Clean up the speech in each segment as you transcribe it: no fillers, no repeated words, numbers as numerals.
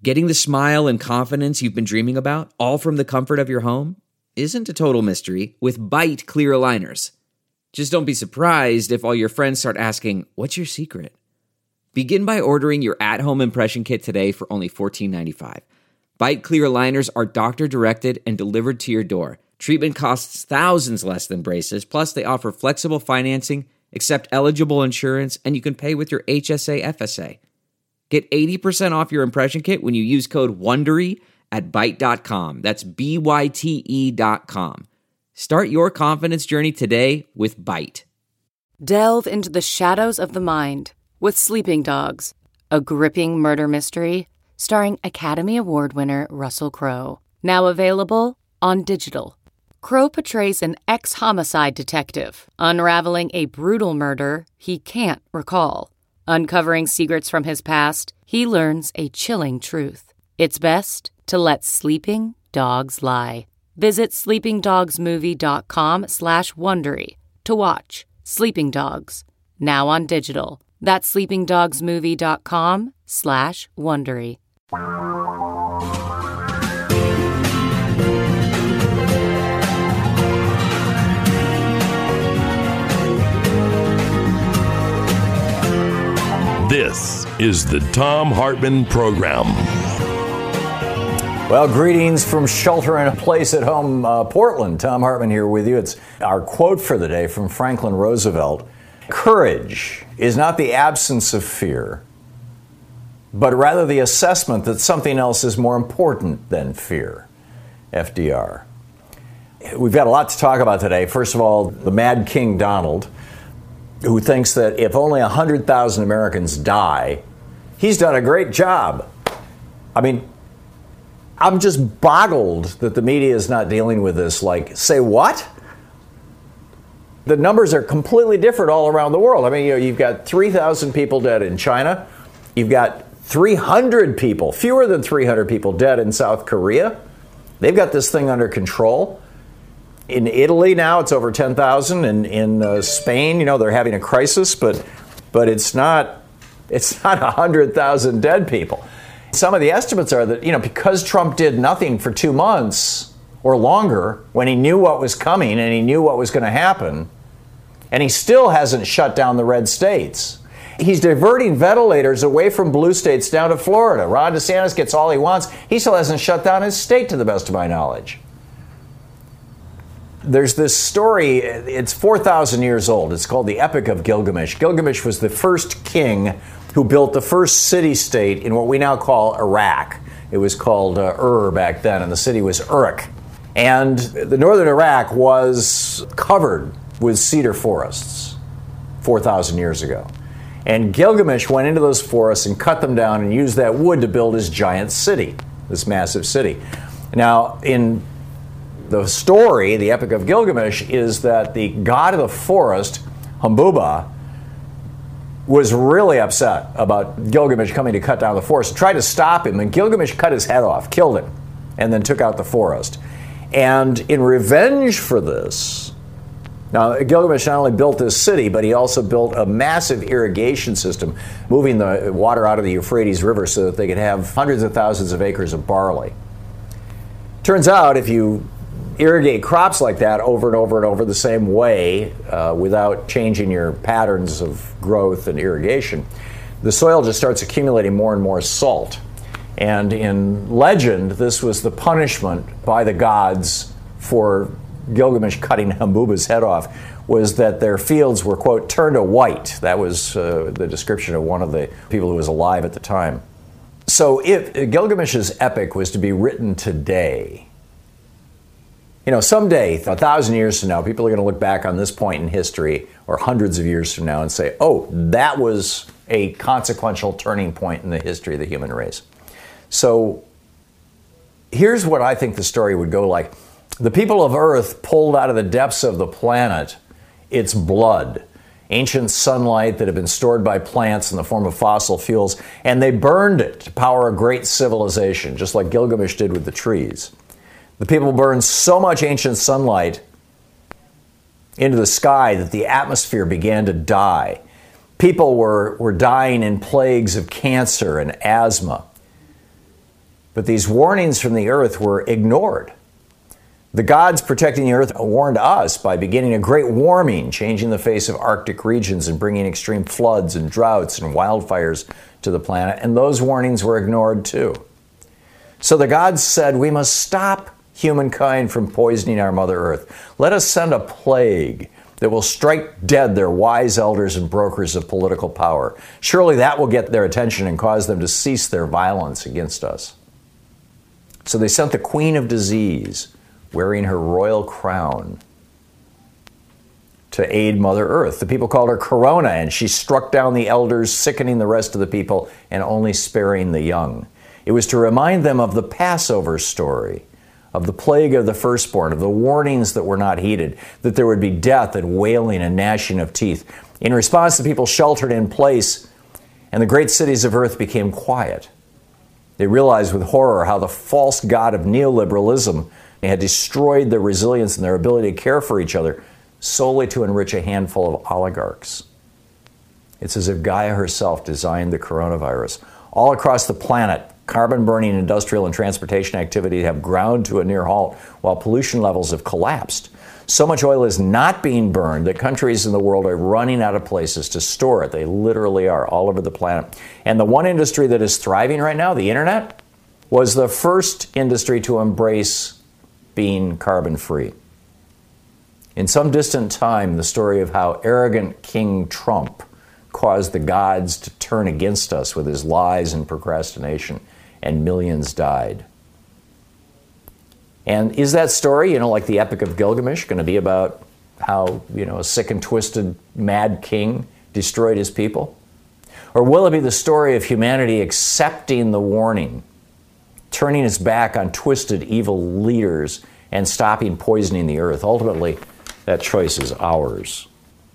Getting the smile and confidence you've been dreaming about, all from the comfort of your home, isn't a total mystery with Byte clear aligners. Just don't be surprised if all your friends start asking, "What's your secret?" Begin by ordering your at-home impression kit today for only $14.95. Byte clear aligners are doctor-directed and delivered to your door. Treatment costs thousands less than braces, plus they offer flexible financing, accept eligible insurance, and you can pay with your HSA FSA. Get 80% off your impression kit when you use code WONDERY at Byte.com. That's BYTE.com. Start your confidence journey today with Byte. Delve into the shadows of the mind with Sleeping Dogs, a gripping murder mystery starring Academy Award winner Russell Crowe. Now available on digital. Crowe portrays an ex-homicide detective unraveling a brutal murder he can't recall. Uncovering secrets from his past, he learns a chilling truth. It's best to let sleeping dogs lie. Visit sleepingdogsmovie.com/Wondery to watch Sleeping Dogs, now on digital. That's sleepingdogsmovie.com/Wondery. This is the Thom Hartmann Program. Well, greetings from shelter in place at home, Portland. Thom Hartmann here with you. It's our quote for the day from Franklin Roosevelt. Courage is not the absence of fear, but rather the assessment that something else is more important than fear. FDR. We've got a lot to talk about today. First of all, the Mad King Donald, who thinks that if only 100,000 Americans die, he's done a great job. I mean, I'm just boggled that the media is not dealing with this. Like, say what? The numbers are completely different all around the world. I mean, you've got 3,000 people dead in China. You've got 300 people, fewer than 300 people dead in South Korea. They've got this thing under control. In Italy now, it's over 10,000. In Spain, they're having a crisis, but it's not 100,000 dead people. Some of the estimates are that, because Trump did nothing for 2 months or longer when he knew what was coming and he knew what was going to happen, and he still hasn't shut down the red states. He's diverting ventilators away from blue states down to Florida. Ron DeSantis gets all he wants. He still hasn't shut down his state, to the best of my knowledge. There's this story, it's 4,000 years old. It's called the Epic of Gilgamesh. Gilgamesh was the first king who built the first city-state in what we now call Iraq. It was called Ur back then, and the city was Uruk. And the northern Iraq was covered with cedar forests 4,000 years ago. And Gilgamesh went into those forests and cut them down and used that wood to build his giant city, this massive city. Now, in the story, the Epic of Gilgamesh, is that the god of the forest, Humbuba, was really upset about Gilgamesh coming to cut down the forest, tried to stop him, and Gilgamesh cut his head off, killed him, and then took out the forest. And in revenge for this, now Gilgamesh not only built this city, but he also built a massive irrigation system, moving the water out of the Euphrates River so that they could have hundreds of thousands of acres of barley. Turns out, if you irrigate crops like that over and over and over the same way without changing your patterns of growth and irrigation, the soil just starts accumulating more and more salt. And in legend, this was the punishment by the gods for Gilgamesh cutting Humbuba's head off, was that their fields were, quote, turned to white. That was the description of one of the people who was alive at the time. So if Gilgamesh's epic was to be written today, someday, 1,000 years from now, people are going to look back on this point in history, or hundreds of years from now, and say, oh, that was a consequential turning point in the history of the human race. So here's what I think the story would go like. The people of Earth pulled out of the depths of the planet its blood, ancient sunlight that had been stored by plants in the form of fossil fuels, and they burned it to power a great civilization, just like Gilgamesh did with the trees. The people burned so much ancient sunlight into the sky that the atmosphere began to die. People were dying in plagues of cancer and asthma. But these warnings from the earth were ignored. The gods protecting the earth warned us by beginning a great warming, changing the face of Arctic regions and bringing extreme floods and droughts and wildfires to the planet. And those warnings were ignored too. So the gods said, we must stop humankind from poisoning our Mother Earth. Let us send a plague that will strike dead their wise elders and brokers of political power. Surely that will get their attention and cause them to cease their violence against us. So they sent the Queen of Disease, wearing her royal crown, to aid Mother Earth. The people called her Corona, and she struck down the elders, sickening the rest of the people and only sparing the young. It was to remind them of the Passover story, of the plague of the firstborn, of the warnings that were not heeded, that there would be death and wailing and gnashing of teeth. In response, the people sheltered in place, and the great cities of earth became quiet. They realized with horror how the false god of neoliberalism had destroyed their resilience and their ability to care for each other solely to enrich a handful of oligarchs. It's as if Gaia herself designed the coronavirus. All across the planet, carbon-burning industrial and transportation activity have ground to a near halt, while pollution levels have collapsed. So much oil is not being burned that countries in the world are running out of places to store it. They literally are all over the planet. And the one industry that is thriving right now, the internet, was the first industry to embrace being carbon-free. In some distant time, the story of how arrogant King Trump caused the gods to turn against us with his lies and procrastination, and millions died. And is that story, like the Epic of Gilgamesh, going to be about how, a sick and twisted mad king destroyed his people? Or will it be the story of humanity accepting the warning, turning its back on twisted, evil leaders, and stopping poisoning the earth? Ultimately, that choice is ours.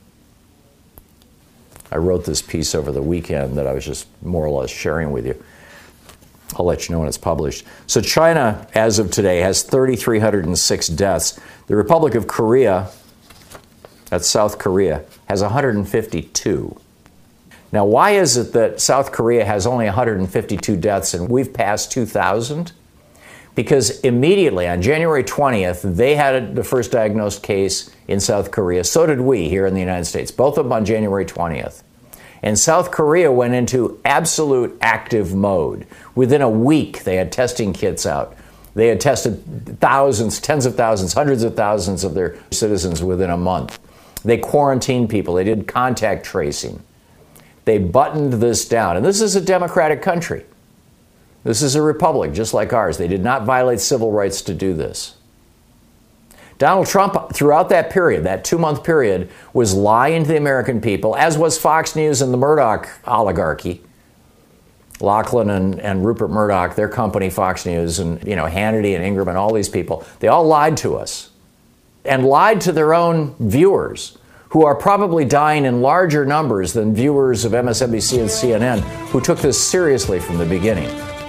I wrote this piece over the weekend that I was just more or less sharing with you. I'll let you know when it's published. So China, as of today, has 3,306 deaths. The Republic of Korea, that's South Korea, has 152. Now, why is it that South Korea has only 152 deaths and we've passed 2,000? Because immediately on January 20th, they had the first diagnosed case in South Korea. So did we here in the United States, both of them on January 20th. And South Korea went into absolute active mode. Within a week, they had testing kits out. They had tested thousands, tens of thousands, hundreds of thousands of their citizens within a month. They quarantined people. They did contact tracing. They buttoned this down. And this is a democratic country. This is a republic just like ours. They did not violate civil rights to do this. Donald Trump, throughout that period, that 2-month period, was lying to the American people, as was Fox News and the Murdoch oligarchy. Lachlan and Rupert Murdoch, their company, Fox News, and Hannity and Ingram and all these people, they all lied to us and lied to their own viewers, who are probably dying in larger numbers than viewers of MSNBC and CNN, who took this seriously from the beginning.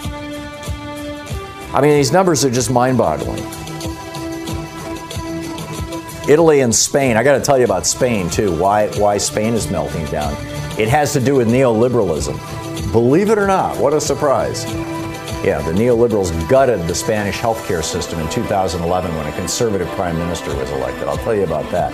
I mean, these numbers are just mind-boggling. Italy and Spain, I got to tell you about Spain, too, why Spain is melting down. It has to do with neoliberalism. Believe it or not, what a surprise. Yeah, the neoliberals gutted the Spanish healthcare system in 2011 when a conservative prime minister was elected. I'll tell you about that.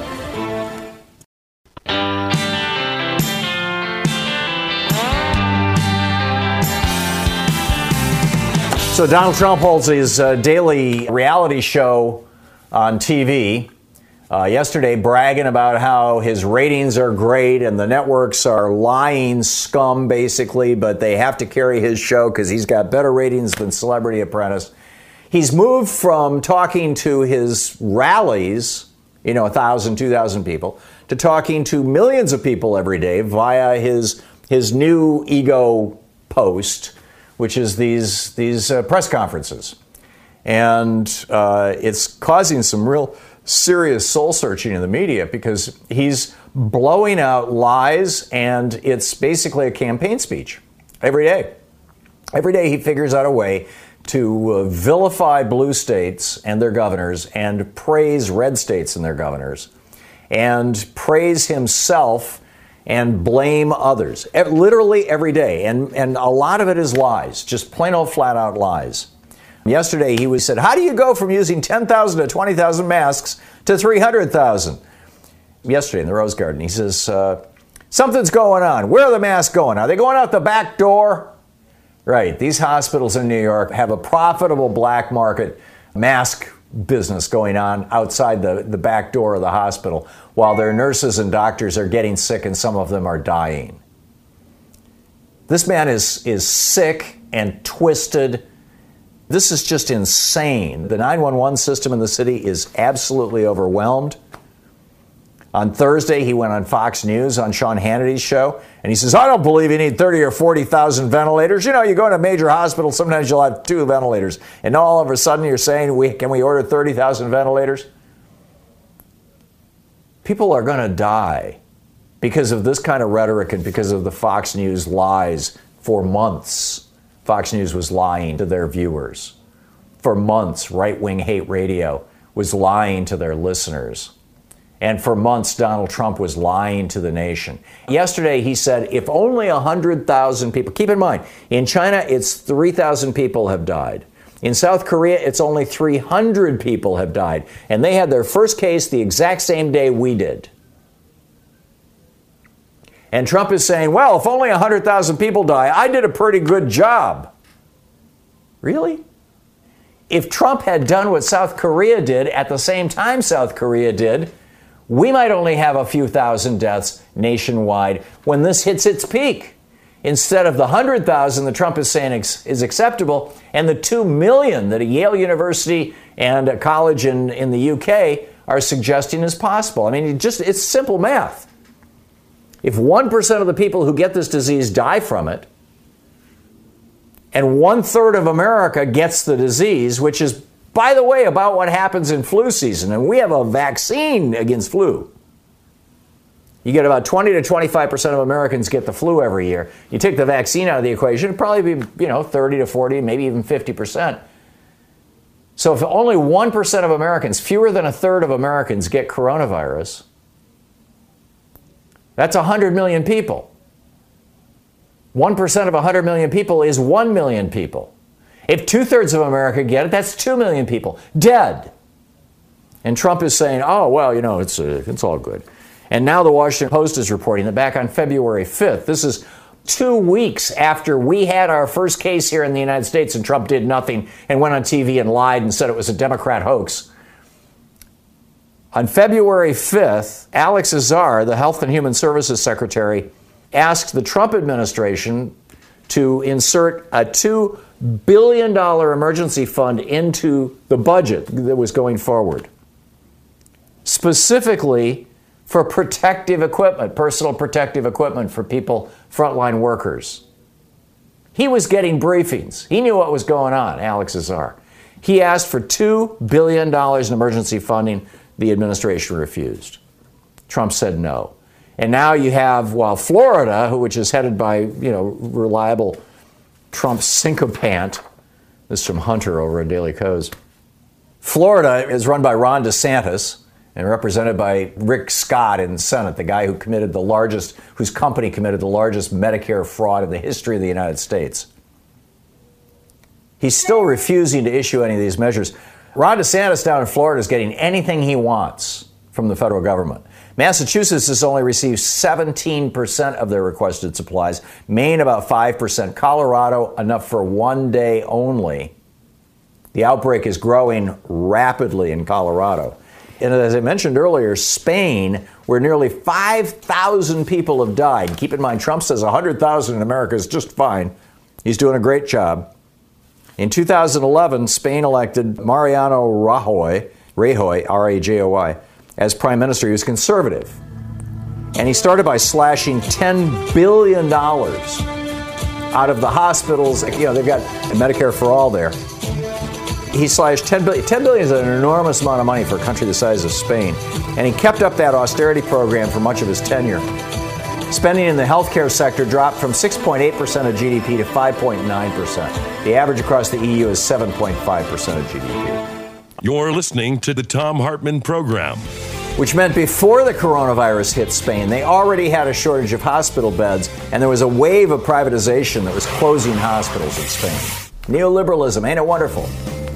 So Donald Trump holds his daily reality show on TV. Yesterday, bragging about how his ratings are great and the networks are lying scum, basically, but they have to carry his show because he's got better ratings than Celebrity Apprentice. He's moved from talking to his rallies, 1,000, 2,000 people, to talking to millions of people every day via his new ego post, which is these press conferences. And it's causing some real serious soul searching in the media because he's blowing out lies, and it's basically a campaign speech every day. Every day he figures out a way to vilify blue states and their governors and praise red states and their governors and praise himself and blame others. Literally every day. And a lot of it is lies, just plain old flat out lies. Yesterday, he said, how do you go from using 10,000 to 20,000 masks to 300,000? Yesterday in the Rose Garden, he says, something's going on. Where are the masks going? Are they going out the back door? Right. These hospitals in New York have a profitable black market mask business going on outside the back door of the hospital while their nurses and doctors are getting sick and some of them are dying. This man is sick and twisted. This is just insane. The 911 system in the city is absolutely overwhelmed. On Thursday, he went on Fox News on Sean Hannity's show, and he says, I don't believe you need 30 or 40,000 ventilators. You know, you go to a major hospital, sometimes you'll have 2 ventilators. And now all of a sudden you're saying, can we order 30,000 ventilators? People are going to die because of this kind of rhetoric and because of the Fox News lies for months. Fox News was lying to their viewers. For months, right-wing hate radio was lying to their listeners. And for months, Donald Trump was lying to the nation. Yesterday, he said, if only 100,000 people, keep in mind, in China, it's 3,000 people have died. In South Korea, it's only 300 people have died. And they had their first case the exact same day we did. And Trump is saying, well, if only 100,000 people die, I did a pretty good job. Really? If Trump had done what South Korea did at the same time South Korea did, we might only have a few thousand deaths nationwide when this hits its peak. Instead of the 100,000 that Trump is saying is acceptable, and the 2 million that a Yale University and a college in the UK are suggesting is possible. I mean, it's simple math. If 1% of the people who get this disease die from it, and 1/3 of America gets the disease, which is, by the way, about what happens in flu season, and we have a vaccine against flu. You get about 20 to 25% of Americans get the flu every year. You take the vaccine out of the equation, it'd probably be, 30 to 40, maybe even 50%. So if only 1% of Americans, fewer than 1/3 of Americans get coronavirus, that's 100 million people. 1% of 100 million people is 1 million people. If 2/3 of America get it, that's 2 million people dead. And Trump is saying, oh, well, it's all good. And now the Washington Post is reporting that back on February 5th, this is 2 weeks after we had our first case here in the United States and Trump did nothing and went on TV and lied and said it was a Democrat hoax. On February 5th, Alex Azar, the Health and Human Services Secretary, asked the Trump administration to insert a $2 billion emergency fund into the budget that was going forward, specifically for protective equipment, personal protective equipment for people, frontline workers. He was getting briefings. He knew what was going on, Alex Azar. He asked for $2 billion in emergency funding. The administration refused. Trump said no. And now you have, Florida, which is headed by, reliable Trump sycophant. This is from Hunter over at Daily Kos. Florida is run by Ron DeSantis and represented by Rick Scott in the Senate, the guy whose company committed the largest Medicare fraud in the history of the United States. He's still refusing to issue any of these measures. Ron DeSantis down in Florida is getting anything he wants from the federal government. Massachusetts has only received 17% of their requested supplies. Maine, about 5%. Colorado, enough for 1 day only. The outbreak is growing rapidly in Colorado. And as I mentioned earlier, Spain, where nearly 5,000 people have died. Keep in mind, Trump says 100,000 in America is just fine. He's doing a great job. In 2011, Spain elected Mariano Rajoy, R-A-J-O-Y, as prime minister. He was conservative. And he started by slashing $10 billion out of the hospitals. They've got Medicare for All there. He slashed $10 billion. $10 billion is an enormous amount of money for a country the size of Spain. And he kept up that austerity program for much of his tenure. Spending in the healthcare sector dropped from 6.8% of GDP to 5.9%. The average across the EU is 7.5% of GDP. You're listening to the Thom Hartmann Program. Which meant before the coronavirus hit Spain, they already had a shortage of hospital beds, and there was a wave of privatization that was closing hospitals in Spain. Neoliberalism, ain't it wonderful?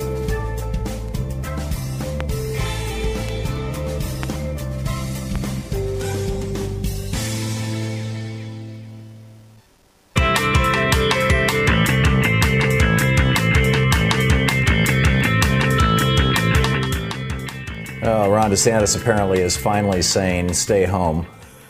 Ron DeSantis apparently is finally saying, stay home.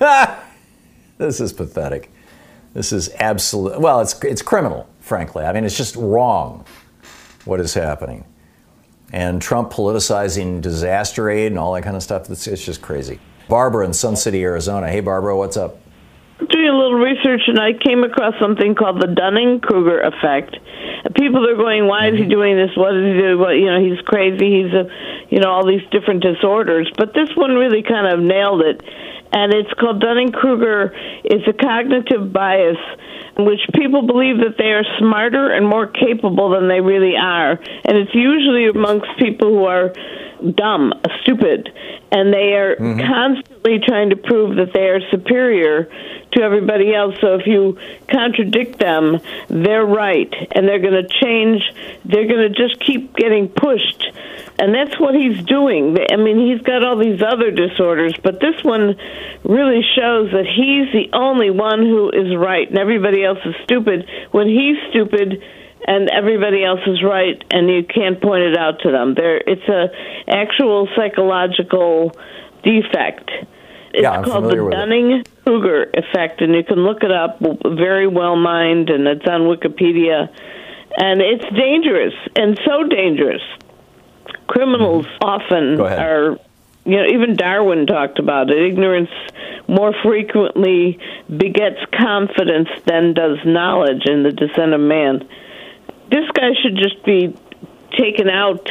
This is pathetic. This is absolute. Well, it's criminal, frankly. I mean, it's just wrong what is happening. And Trump politicizing disaster aid and all that kind of stuff, it's just crazy. Barbara in Sun City, Arizona. Hey, Barbara, what's up? Doing a little research, and I came across something called the Dunning-Kruger effect. People are going, why is he doing this? What does he do? Well, he's crazy. He's all these different disorders. But this one really kind of nailed it. And it's called Dunning-Kruger. It's a cognitive bias in which people believe that they are smarter and more capable than they really are. And it's usually amongst people who are dumb, stupid, and they are constantly trying to prove that they are superior to everybody else. So if you contradict them, they're right, and they're going to change. They're going to just keep getting pushed. And that's what he's doing. I mean, he's got all these other disorders, but this one really shows that he's the only one who is right, and everybody else is stupid. When he's stupid and everybody else is right, and you can't point it out to them. It's a actual psychological defect. It's called the Dunning-Kruger effect, and you can look it up. Very well mined, and it's on Wikipedia. And it's dangerous, and so dangerous. Criminals often are, even Darwin talked about it. Ignorance more frequently begets confidence than does knowledge in the descent of man. This guy should just be taken out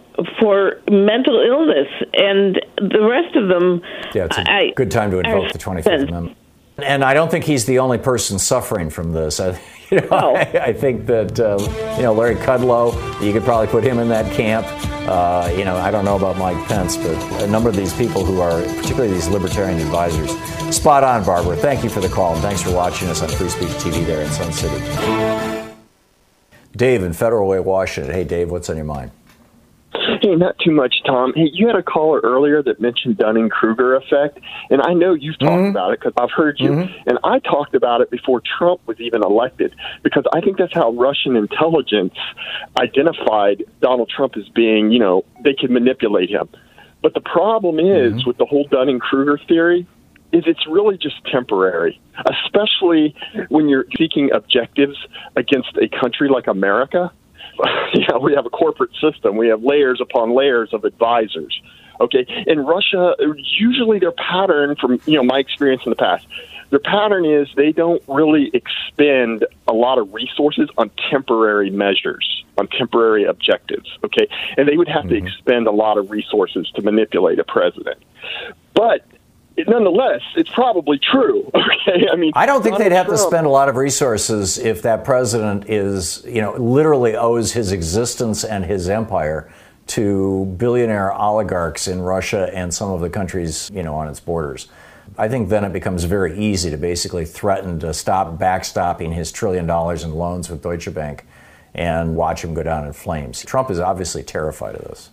for mental illness, and the rest of them... Yeah, it's a good time to invoke the 25th Amendment. And I don't think he's the only person suffering from this. I think that, Larry Kudlow, you could probably put him in that camp. I don't know about Mike Pence, but a number of these people who are, particularly these libertarian advisors. Spot on, Barbara. Thank you for the call, and thanks for watching us on Free Speech TV there in Sun City. Dave in Federal Way, Washington. Hey, Dave, what's on your mind? Hey, not too much, Tom. Hey, you had a caller earlier that mentioned Dunning-Kruger effect, and I know you've talked about it because I've heard you, and I talked about it before Trump was even elected, because I think that's how Russian intelligence identified Donald Trump as being, they could manipulate him. But the problem is with the whole Dunning-Kruger theory is it's really just temporary, especially when you're seeking objectives against a country like America. We have a corporate system. We have layers upon layers of advisors. Okay, in Russia, usually their pattern, from my experience in the past, their pattern is they don't really expend a lot of resources on temporary measures, on temporary objectives. Okay, and they would have to expend a lot of resources to manipulate a president. But nonetheless, it's probably true. Okay, I don't think they'd have to spend a lot of resources if that president is, literally owes his existence and his empire to billionaire oligarchs in Russia and some of the countries, on its borders. I think then it becomes very easy to basically threaten to stop backstopping his $1 trillion in loans with Deutsche Bank and watch him go down in flames. Trump is obviously terrified of this.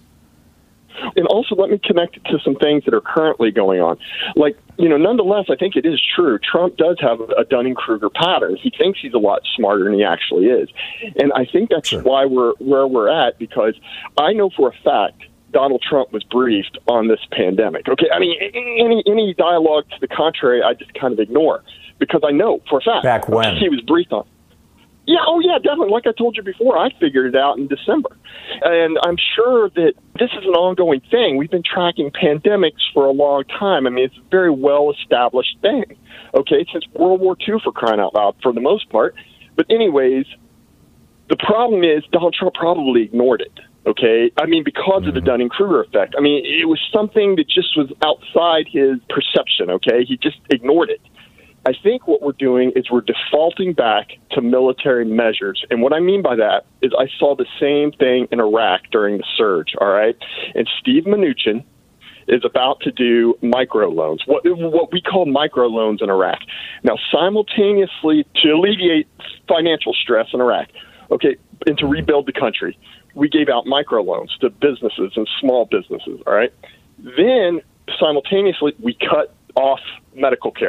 And also, let me connect it to some things that are currently going on. Nonetheless, I think it is true. Trump does have a Dunning-Kruger pattern. He thinks he's a lot smarter than he actually is. And I think that's why we're where we're at, because I know for a fact Donald Trump was briefed on this pandemic. Okay, any dialogue to the contrary, I just kind of ignore, because I know for a fact back when he was briefed on. Yeah, definitely. Like I told you before, I figured it out in December. And I'm sure that this is an ongoing thing. We've been tracking pandemics for a long time. It's a very well-established thing, okay, since World War II, for crying out loud, for the most part. But anyways, the problem is Donald Trump probably ignored it, okay? Because of the Dunning-Kruger effect. It was something that just was outside his perception, okay? He just ignored it. I think what we're doing is we're defaulting back to military measures. And what I mean by that is I saw the same thing in Iraq during the surge, all right? And Steve Mnuchin is about to do microloans, what we call microloans in Iraq. Now, simultaneously, to alleviate financial stress in Iraq, okay, and to rebuild the country, we gave out microloans to businesses and small businesses, all right? Then, simultaneously, we cut off medical care.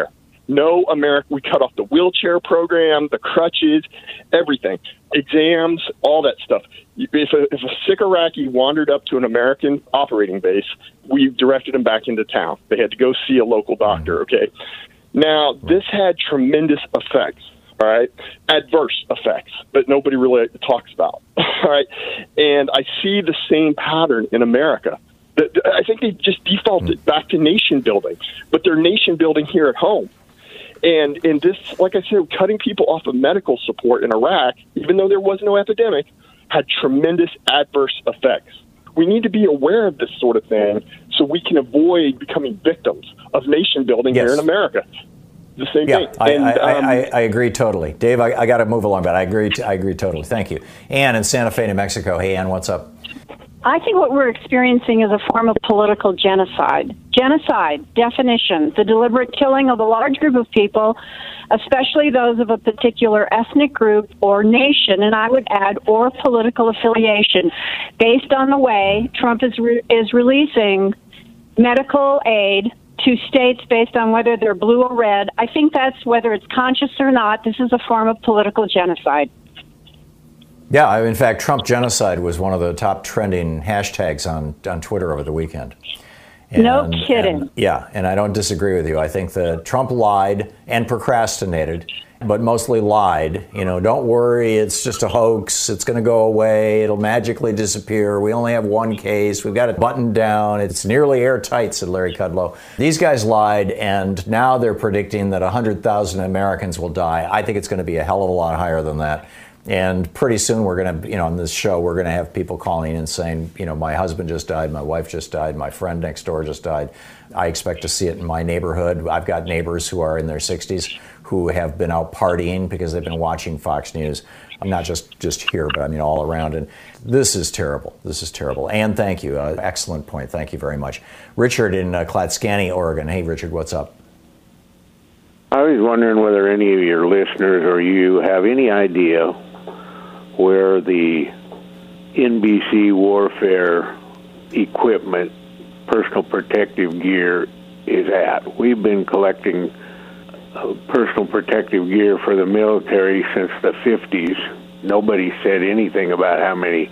No America. We cut off the wheelchair program, the crutches, everything, exams, all that stuff. If a sick Iraqi wandered up to an American operating base, we directed him back into town. They had to go see a local doctor. Okay. Now, this had tremendous effects. All right, adverse effects that nobody really talks about. All right, and I see the same pattern in America. I think they just defaulted back to nation building, but they're nation building here at home. And this, like I said, cutting people off of medical support in Iraq, even though there was no epidemic, had tremendous adverse effects. We need to be aware of this sort of thing so we can avoid becoming victims of nation building here in America. The same thing. I agree totally. Dave, I got to move along, but I agree totally. Thank you. Ann in Santa Fe, New Mexico. Hey, Ann, what's up? I think what we're experiencing is a form of political genocide. Genocide, definition, the deliberate killing of a large group of people, especially those of a particular ethnic group or nation, and I would add, or political affiliation, based on the way Trump is releasing medical aid to states based on whether they're blue or red. I think that's, whether it's conscious or not, this is a form of political genocide. Yeah, in fact, Trump genocide was one of the top trending hashtags on Twitter over the weekend. No kidding. And I don't disagree with you. I think that Trump lied and procrastinated, but mostly lied. Don't worry, it's just a hoax. It's going to go away. It'll magically disappear. We only have one case. We've got it buttoned down. It's nearly airtight, said Larry Kudlow. These guys lied, and now they're predicting that 100,000 Americans will die. I think it's going to be a hell of a lot higher than that. And pretty soon we're going to, on this show, we're going to have people calling and saying, my husband just died, my wife just died, my friend next door just died. I expect to see it in my neighborhood. I've got neighbors who are in their 60s who have been out partying because they've been watching Fox News. I'm not just here, but I mean all around. And this is terrible. This is terrible. And thank you. Excellent point. Thank you very much. Richard in Clatskanie, Oregon. Hey, Richard, what's up? I was wondering whether any of your listeners or you have any idea where the NBC warfare equipment, personal protective gear, is at. We've been collecting personal protective gear for the military since the 50s. Nobody said anything about how many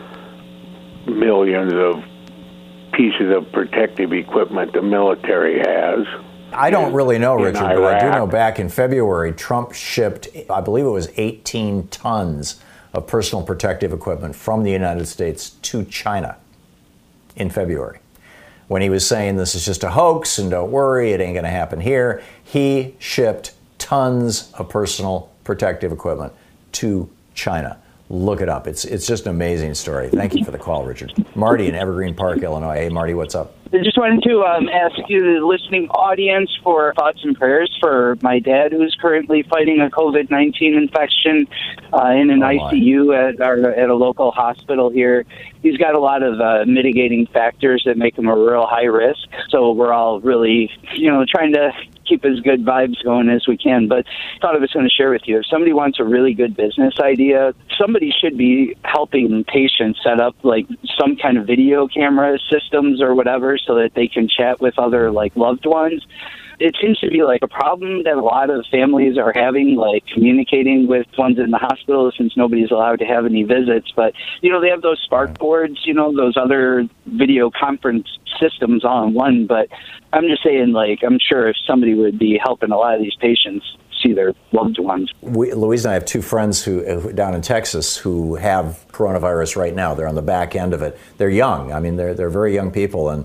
millions of pieces of protective equipment the military has. I don't really know, Richard, but I do know back in February, Trump shipped, I believe it was 18 tons of personal protective equipment from the United States to China in February. When he was saying this is just a hoax and don't worry, it ain't going to happen here, he shipped tons of personal protective equipment to China. Look it up. It's just an amazing story. Thank you for the call, Richard. Marty in Evergreen Park, Illinois. Hey, Marty, what's up? I just wanted to ask you, the listening audience, for thoughts and prayers for my dad, who's currently fighting a COVID-19 infection in an ICU at a local hospital here. He's got a lot of mitigating factors that make him a real high risk. So we're all really, trying to keep as good vibes going as we can. But I thought I was going to share with you, if somebody wants a really good business idea, somebody should be helping patients set up like some kind of video camera systems or whatever so that they can chat with other like loved ones. It seems to be like a problem that a lot of families are having, like communicating with ones in the hospital since nobody's allowed to have any visits. But, they have those Spark boards, those other video conference systems all in one. But I'm just saying, I'm sure if somebody would be helping a lot of these patients see their loved ones. Louise and I have two friends who down in Texas who have coronavirus right now. They're on the back end of it. They're young. I mean, they're very young people, and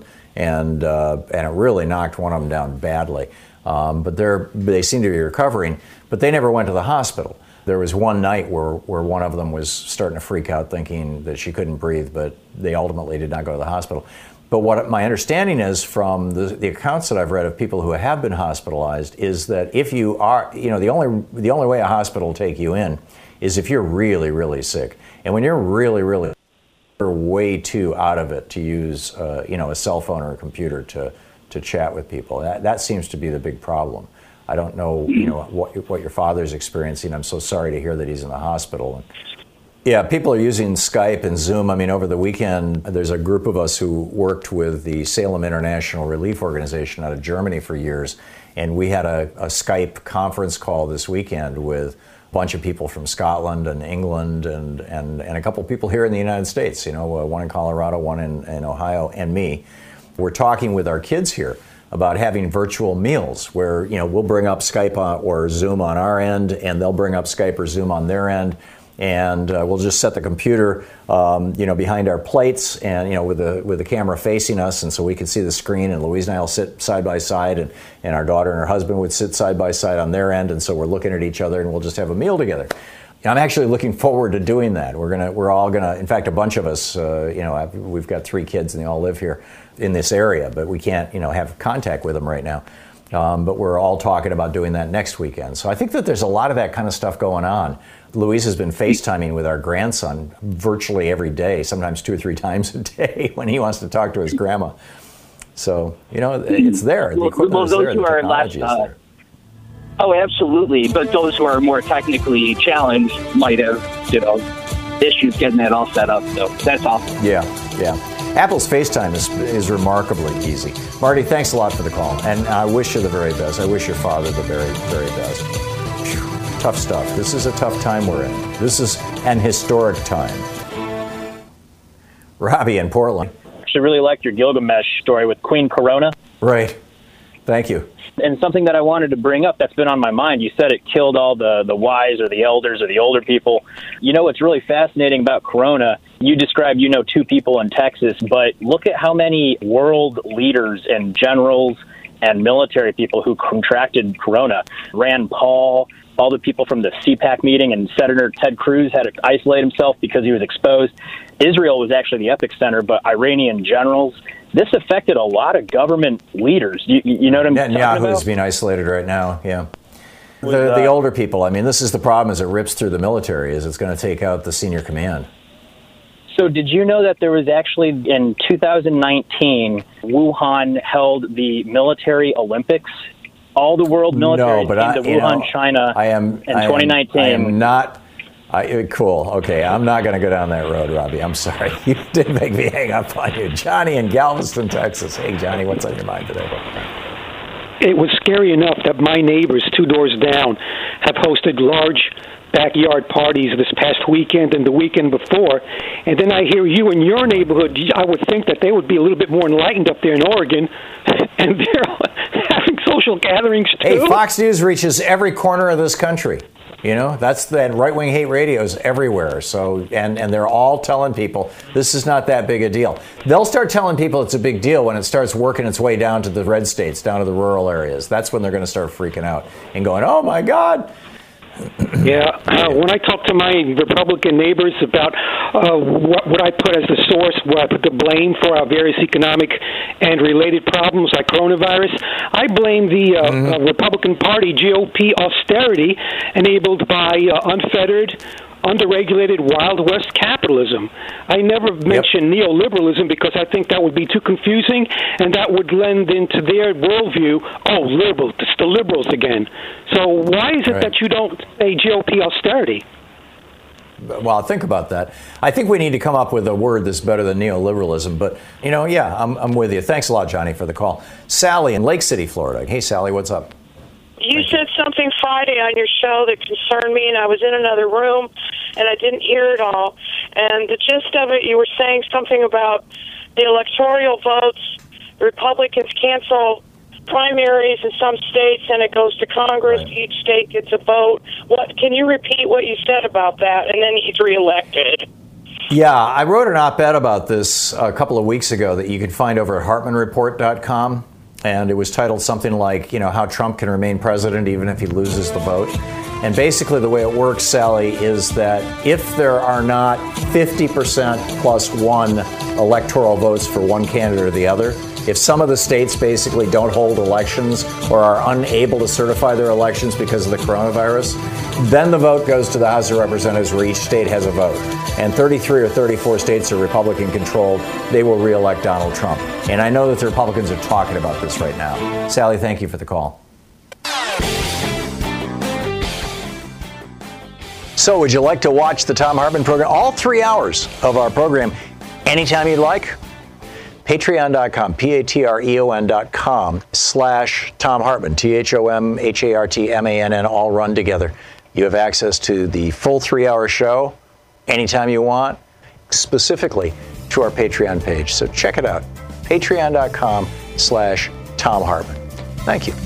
it really knocked one of them down badly. But they seem to be recovering, but they never went to the hospital. There was one night where one of them was starting to freak out, thinking that she couldn't breathe, but they ultimately did not go to the hospital. But what my understanding is from the accounts that I've read of people who have been hospitalized is that if you are, the only way a hospital will take you in is if you're really, really sick. And when you're really, really you're way too out of it to use, a cell phone or a computer to chat with people. That seems to be the big problem. I don't know, what your father's experiencing. I'm so sorry to hear that he's in the hospital. Yeah, people are using Skype and Zoom. I mean, over the weekend, there's a group of us who worked with the Salem International Relief Organization out of Germany for years, And we had a Skype conference call this weekend with a bunch of people from Scotland and England and a couple of people here in the United States, one in Colorado, one in Ohio, and me. We're talking with our kids here about having virtual meals where, we'll bring up Skype or Zoom on our end, and they'll bring up Skype or Zoom on their end. And we'll just set the computer, behind our plates, and with the camera facing us, and so we can see the screen. And Louise and I will sit side by side, and our daughter and her husband would sit side by side on their end, and so we're looking at each other, and we'll just have a meal together. I'm actually looking forward to doing that. We're all gonna. In fact, a bunch of us, we've got 3 kids, and they all live here in this area, but we can't, have contact with them right now. But we're all talking about doing that next weekend. So I think that there's a lot of that kind of stuff going on. Louise has been FaceTiming with our grandson virtually every day, sometimes 2 or 3 times a day when he wants to talk to his grandma. So, it's there. The equipment is there. The technology is there. Oh, absolutely. But those who are more technically challenged might have, issues getting that all set up. So that's awesome. Yeah. Apple's FaceTime is remarkably easy. Marty, thanks a lot for the call. And I wish you the very best. I wish your father the very, very best. Whew, tough stuff. This is a tough time we're in. This is an historic time. Robbie in Portland. I actually really liked your Gilgamesh story with Queen Corona. Right. Thank you. And something that I wanted to bring up that's been on my mind, you said it killed all the wise or the elders or the older people. What's really fascinating about Corona, you described, 2 people in Texas, but look at how many world leaders and generals and military people who contracted Corona. Rand Paul, all the people from the CPAC meeting, and Senator Ted Cruz had to isolate himself because he was exposed. Israel was actually the epicenter, but Iranian generals. This affected a lot of government leaders. You know what I'm talking about? Netanyahu is being isolated right now, yeah. The older people, this is the problem as it rips through the military, is it's going to take out the senior command. So did you know that there was actually, in 2019, Wuhan held the military Olympics? All the world military came to Wuhan, China in 2019. I am not... cool. Okay, I'm not going to go down that road, Robbie. I'm sorry. You did make me hang up on you. Johnny in Galveston, Texas. Hey, Johnny, what's on your mind today? It was scary enough that my neighbors 2 doors down have hosted large backyard parties this past weekend and the weekend before. And then I hear you in your neighborhood. I would think that they would be a little bit more enlightened up there in Oregon, and they're having social gatherings too. Hey, Fox News reaches every corner of this country. That's that right-wing hate radio is everywhere. So, and they're all telling people this is not that big a deal. They'll start telling people it's a big deal when it starts working its way down to the red states, down to the rural areas. That's when they're going to start freaking out and going, oh, my God. Yeah, when I talk to my Republican neighbors about what I put as the source, where I put the blame for our various economic and related problems like coronavirus, I blame the Republican Party, GOP austerity, enabled by unfettered, underregulated Wild West capitalism. I never mention neoliberalism because I think that would be too confusing, and that would lend into their worldview, liberal, it's the liberals again. So why is it that you don't say GOP austerity? Well, think about that. I think we need to come up with a word that's better than neoliberalism. But, I'm with you. Thanks a lot, Johnny, for the call. Sally in Lake City, Florida. Hey, Sally, what's up? You said something Friday on your show that concerned me, and I was in another room, and I didn't hear it all. And the gist of it, you were saying something about the electoral votes. Republicans cancel primaries in some states, and it goes to Congress. Right. Each state gets a vote. Can you repeat what you said about that? And then he's reelected. Yeah, I wrote an op-ed about this a couple of weeks ago that you can find over at HartmanReport.com. And it was titled something like, how Trump can remain president even if he loses the vote. And basically the way it works, Sally, is that if there are not 50% plus 1 electoral votes for one candidate or the other, if some of the states basically don't hold elections or are unable to certify their elections because of the coronavirus, then the vote goes to the House of Representatives where each state has a vote. And 33 or 34 states are Republican-controlled. They will re-elect Donald Trump. And I know that the Republicans are talking about this right now. Sally, thank you for the call. So would you like to watch the Thom Hartmann program, all 3 hours of our program, anytime you'd like? Patreon.com, patreon.com/Tom Hartman, THOMHARTMANN, all run together. You have access to the full 3-hour show anytime you want, specifically to our Patreon page. So check it out, patreon.com/Tom Hartman. Thank you.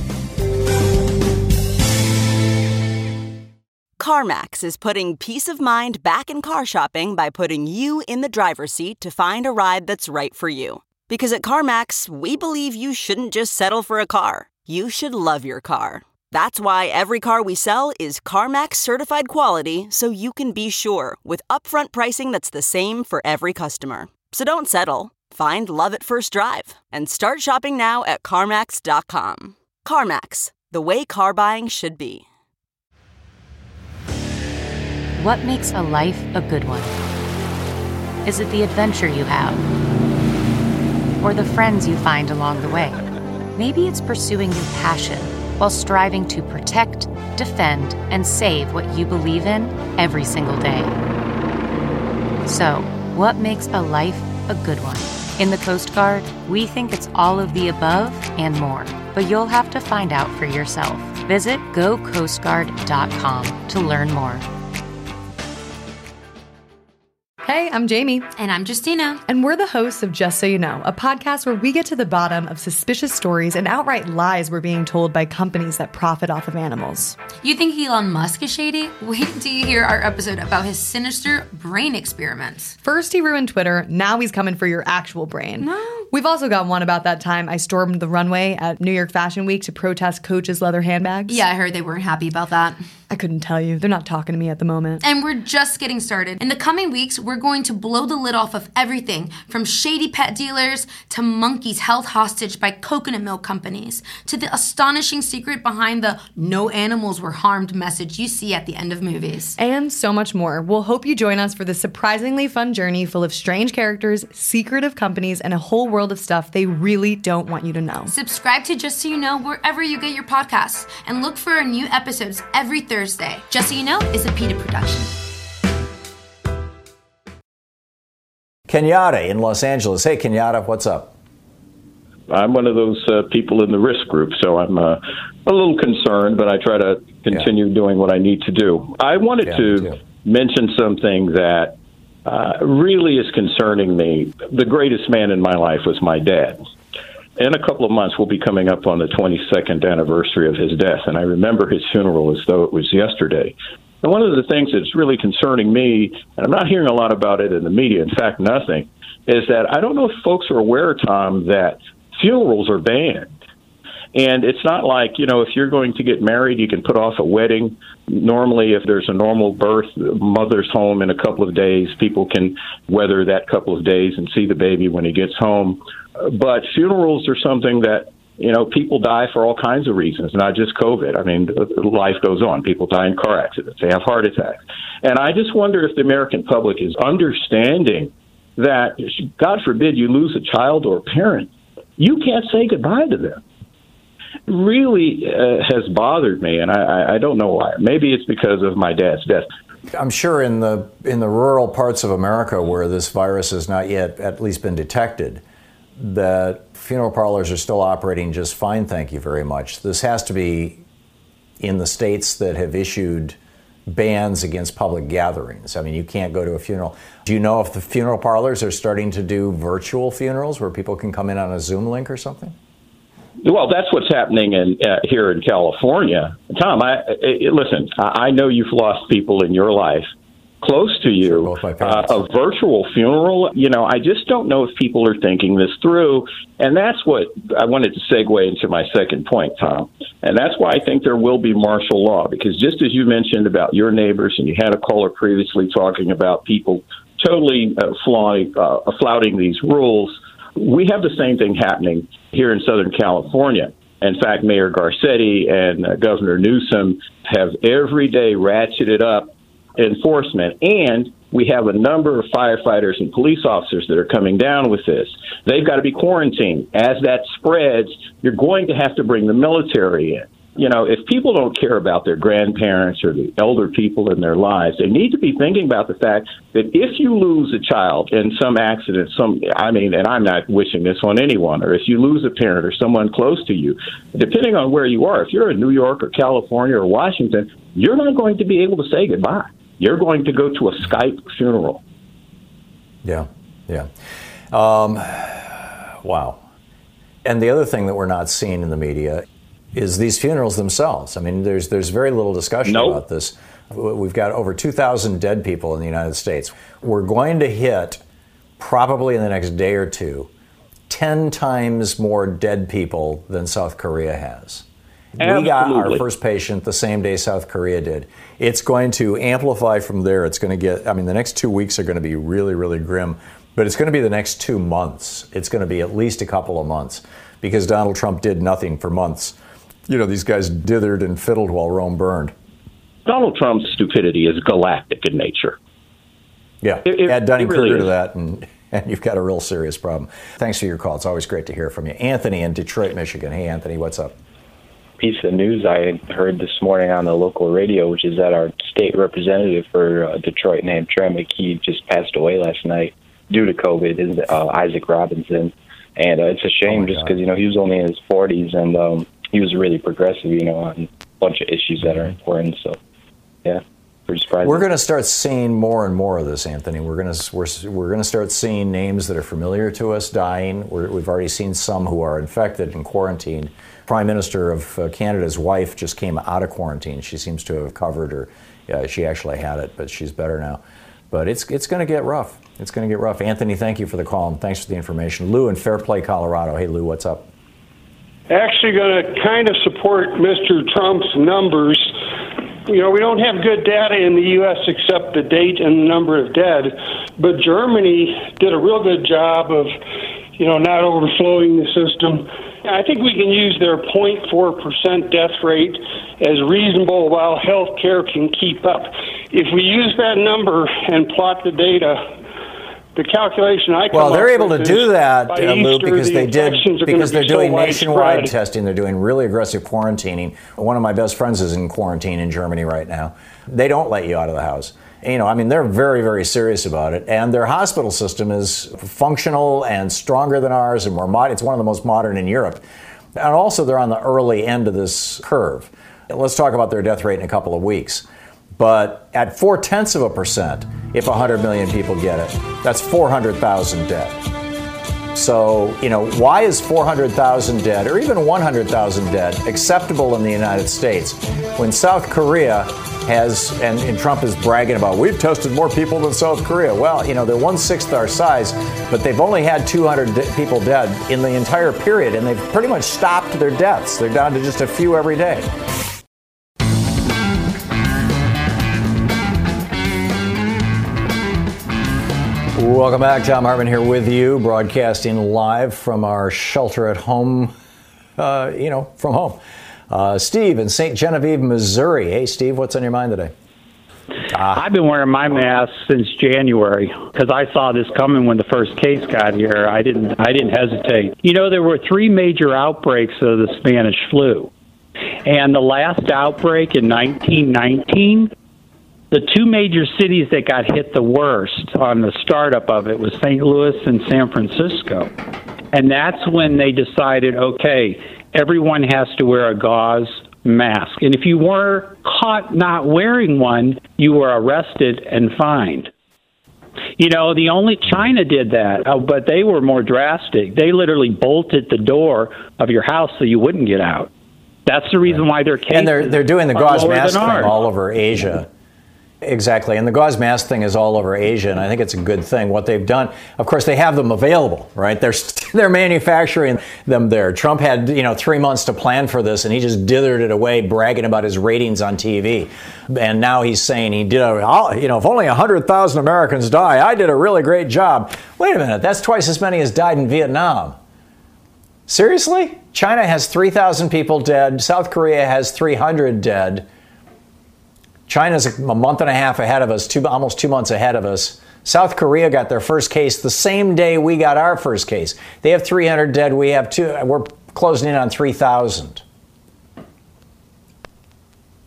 CarMax is putting peace of mind back in car shopping by putting you in the driver's seat to find a ride that's right for you. Because at CarMax, we believe you shouldn't just settle for a car. You should love your car. That's why every car we sell is CarMax certified quality, so you can be sure with upfront pricing that's the same for every customer. So don't settle. Find love at first drive and start shopping now at CarMax.com. CarMax, the way car buying should be. What makes a life a good one? Is it the adventure you have? Or the friends you find along the way? Maybe it's pursuing your passion while striving to protect, defend, and save what you believe in every single day. So, what makes a life a good one? In the Coast Guard, we think it's all of the above and more, but you'll have to find out for yourself. Visit GoCoastGuard.com to learn more. Hey, I'm Jamie. And I'm Justina. And we're the hosts of Just So You Know, a podcast where we get to the bottom of suspicious stories and outright lies we're being told by companies that profit off of animals. You think Elon Musk is shady? Wait till you hear our episode about his sinister brain experiments. First he ruined Twitter, now he's coming for your actual brain. No. We've also got one about that time I stormed the runway at New York Fashion Week to protest Coach's leather handbags. Yeah, I heard they weren't happy about that. I couldn't tell you. They're not talking to me at the moment. And we're just getting started. In the coming weeks, we're going to blow the lid off of everything from shady pet dealers to monkeys held hostage by coconut milk companies to the astonishing secret behind the "no animals were harmed" message you see at the end of movies. And so much more. We'll hope you join us for this surprisingly fun journey full of strange characters, secretive companies, and a whole world of stuff they really don't want you to know. Subscribe to Just So You Know wherever you get your podcasts and look for our new episodes every Thursday. Just So You Know is a PETA production. Kenyatta in Los Angeles. Hey, Kenyatta, what's up? I'm one of those people in the risk group, so I'm a little concerned, but I try to continue doing what I need to do. I wanted to mention something that really is concerning me. The greatest man in my life was my dad. In a couple of months, we'll be coming up on the 22nd anniversary of his death, and I remember his funeral as though it was yesterday. And one of the things that's really concerning me, and I'm not hearing a lot about it in the media, in fact, nothing, is that I don't know if folks are aware, Tom, that funerals are banned. And it's not like, if you're going to get married, you can put off a wedding. Normally, if there's a normal birth, mother's home in a couple of days, people can weather that couple of days and see the baby when he gets home. But funerals are something that, people die for all kinds of reasons, not just COVID. I mean, life goes on. People die in car accidents. They have heart attacks. And I just wonder if the American public is understanding that, God forbid, you lose a child or a parent, you can't say goodbye to them. It really has bothered me, and I don't know why. Maybe it's because of my dad's death. I'm sure in the rural parts of America where this virus has not yet at least been detected, that funeral parlors are still operating just fine, thank you very much. This has to be in the states that have issued bans against public gatherings. I mean, you can't go to a funeral. Do you know if the funeral parlors are starting to do virtual funerals where people can come in on a Zoom link or something? Well, that's what's happening here in California. Tom, listen, I know you've lost people in your life close to you. A virtual funeral, I just don't know if people are thinking this through. And that's what I wanted to segue into my second point, Tom. And that's why I think there will be martial law, because just as you mentioned about your neighbors, and you had a caller previously talking about people totally flouting these rules, we have the same thing happening here in Southern California. In fact, Mayor Garcetti and Governor Newsom have every day ratcheted up enforcement, and we have a number of firefighters and police officers that are coming down with this. They've got to be quarantined. As that spreads, you're going to have to bring the military in. if people don't care about their grandparents or the elder people in their lives, they need to be thinking about the fact that if you lose a child in some accident, and I'm not wishing this on anyone, or if you lose a parent or someone close to you, depending on where you are, if you're in New York or California or Washington, you're not going to be able to say goodbye. You're going to go to a Skype funeral. Yeah. Wow. And the other thing that we're not seeing in the media is these funerals themselves. I mean, there's very little discussion about this. We've got over 2,000 dead people in the United States. We're going to hit, probably in the next day or two, 10 times more dead people than South Korea has. Absolutely. We got our first patient the same day South Korea did. It's going to amplify from there. It's going to get, the next 2 weeks are going to be really, really grim. But it's going to be the next 2 months. It's going to be at least a couple of months because Donald Trump did nothing for months. These guys dithered and fiddled while Rome burned. Donald Trump's stupidity is galactic in nature. Yeah, add Dunning-Kruger to that, and you've got a real serious problem. Thanks for your call. It's always great to hear from you. Anthony in Detroit, Michigan. Hey, Anthony, what's up? Piece of news I heard this morning on the local radio, which is that our state representative for Detroit named Trey McKee just passed away last night due to COVID, is Isaac Robinson. And it's a shame just because, he was only in his 40s and he was really progressive, on a bunch of issues that are important. So, yeah, pretty surprising. We're going to start seeing more and more of this, Anthony. We're going to start seeing names that are familiar to us dying. We've already seen some who are infected and quarantined. Prime Minister of Canada's wife just came out of quarantine. She seems to have covered her. Yeah, she actually had it, but she's better now. But it's going to get rough. It's going to get rough. Anthony, thank you for the call and thanks for the information. Lou in Fairplay, Colorado. Hey, Lou, what's up? Actually going to kind of support Mr. Trump's numbers. We don't have good data in the U.S. except the date and the number of dead. But Germany did a real good job of, not overflowing the system. I think we can use their 0.4% death rate as reasonable while health care can keep up. If we use that number and plot the data, the calculation I come Well, they're up able to with do is that, by Lou, Easter, because the they're doing so nationwide widespread. testing. They're doing really aggressive quarantining. One of my best friends is in quarantine in Germany right now. They don't let you out of the house. They're very, very serious about it. And their hospital system is functional and stronger than ours, and it's one of the most modern in Europe. And also, they're on the early end of this curve. Let's talk about their death rate in a couple of weeks. But at 0.4%, if 100 million people get it, that's 400,000 dead. So, why is 400,000 dead or even 100,000 dead acceptable in the United States when South Korea has, and Trump is bragging about, we've tested more people than South Korea. Well, they're 1/6 our size, but they've only had 200 people dead in the entire period, and they've pretty much stopped their deaths. They're down to just a few every day. Welcome back. Thom Hartmann here with you, broadcasting live from our shelter at home, from home. Steve in St. Genevieve, Missouri. Hey, Steve, what's on your mind today? I've been wearing my mask since January because I saw this coming when the first case got here. I didn't hesitate. There were 3 major outbreaks of the Spanish flu. And the last outbreak in 1919, the 2 major cities that got hit the worst on the startup of it was St. Louis and San Francisco. And that's when they decided, okay, everyone has to wear a gauze mask. And if you were caught not wearing one, you were arrested and fined. China did that, but they were more drastic. They literally bolted the door of your house so you wouldn't get out. That's the reason why their cases And they're doing the gauze mask thing ours. all over Asia. Exactly. And the gauze mask thing is all over Asia, and I think it's a good thing. What they've done, of course, they have them available, right? They're manufacturing them there. Trump had, 3 months to plan for this, and he just dithered it away, bragging about his ratings on TV. And now he's saying he did, if only 100,000 Americans die, I did a really great job. Wait a minute, that's twice as many as died in Vietnam. Seriously? China has 3,000 people dead. South Korea has 300 dead. China's a month and a half ahead of us, almost 2 months ahead of us. South Korea got their first case the same day we got our first case. They have 300 dead. We have 2. We're closing in on 3,000.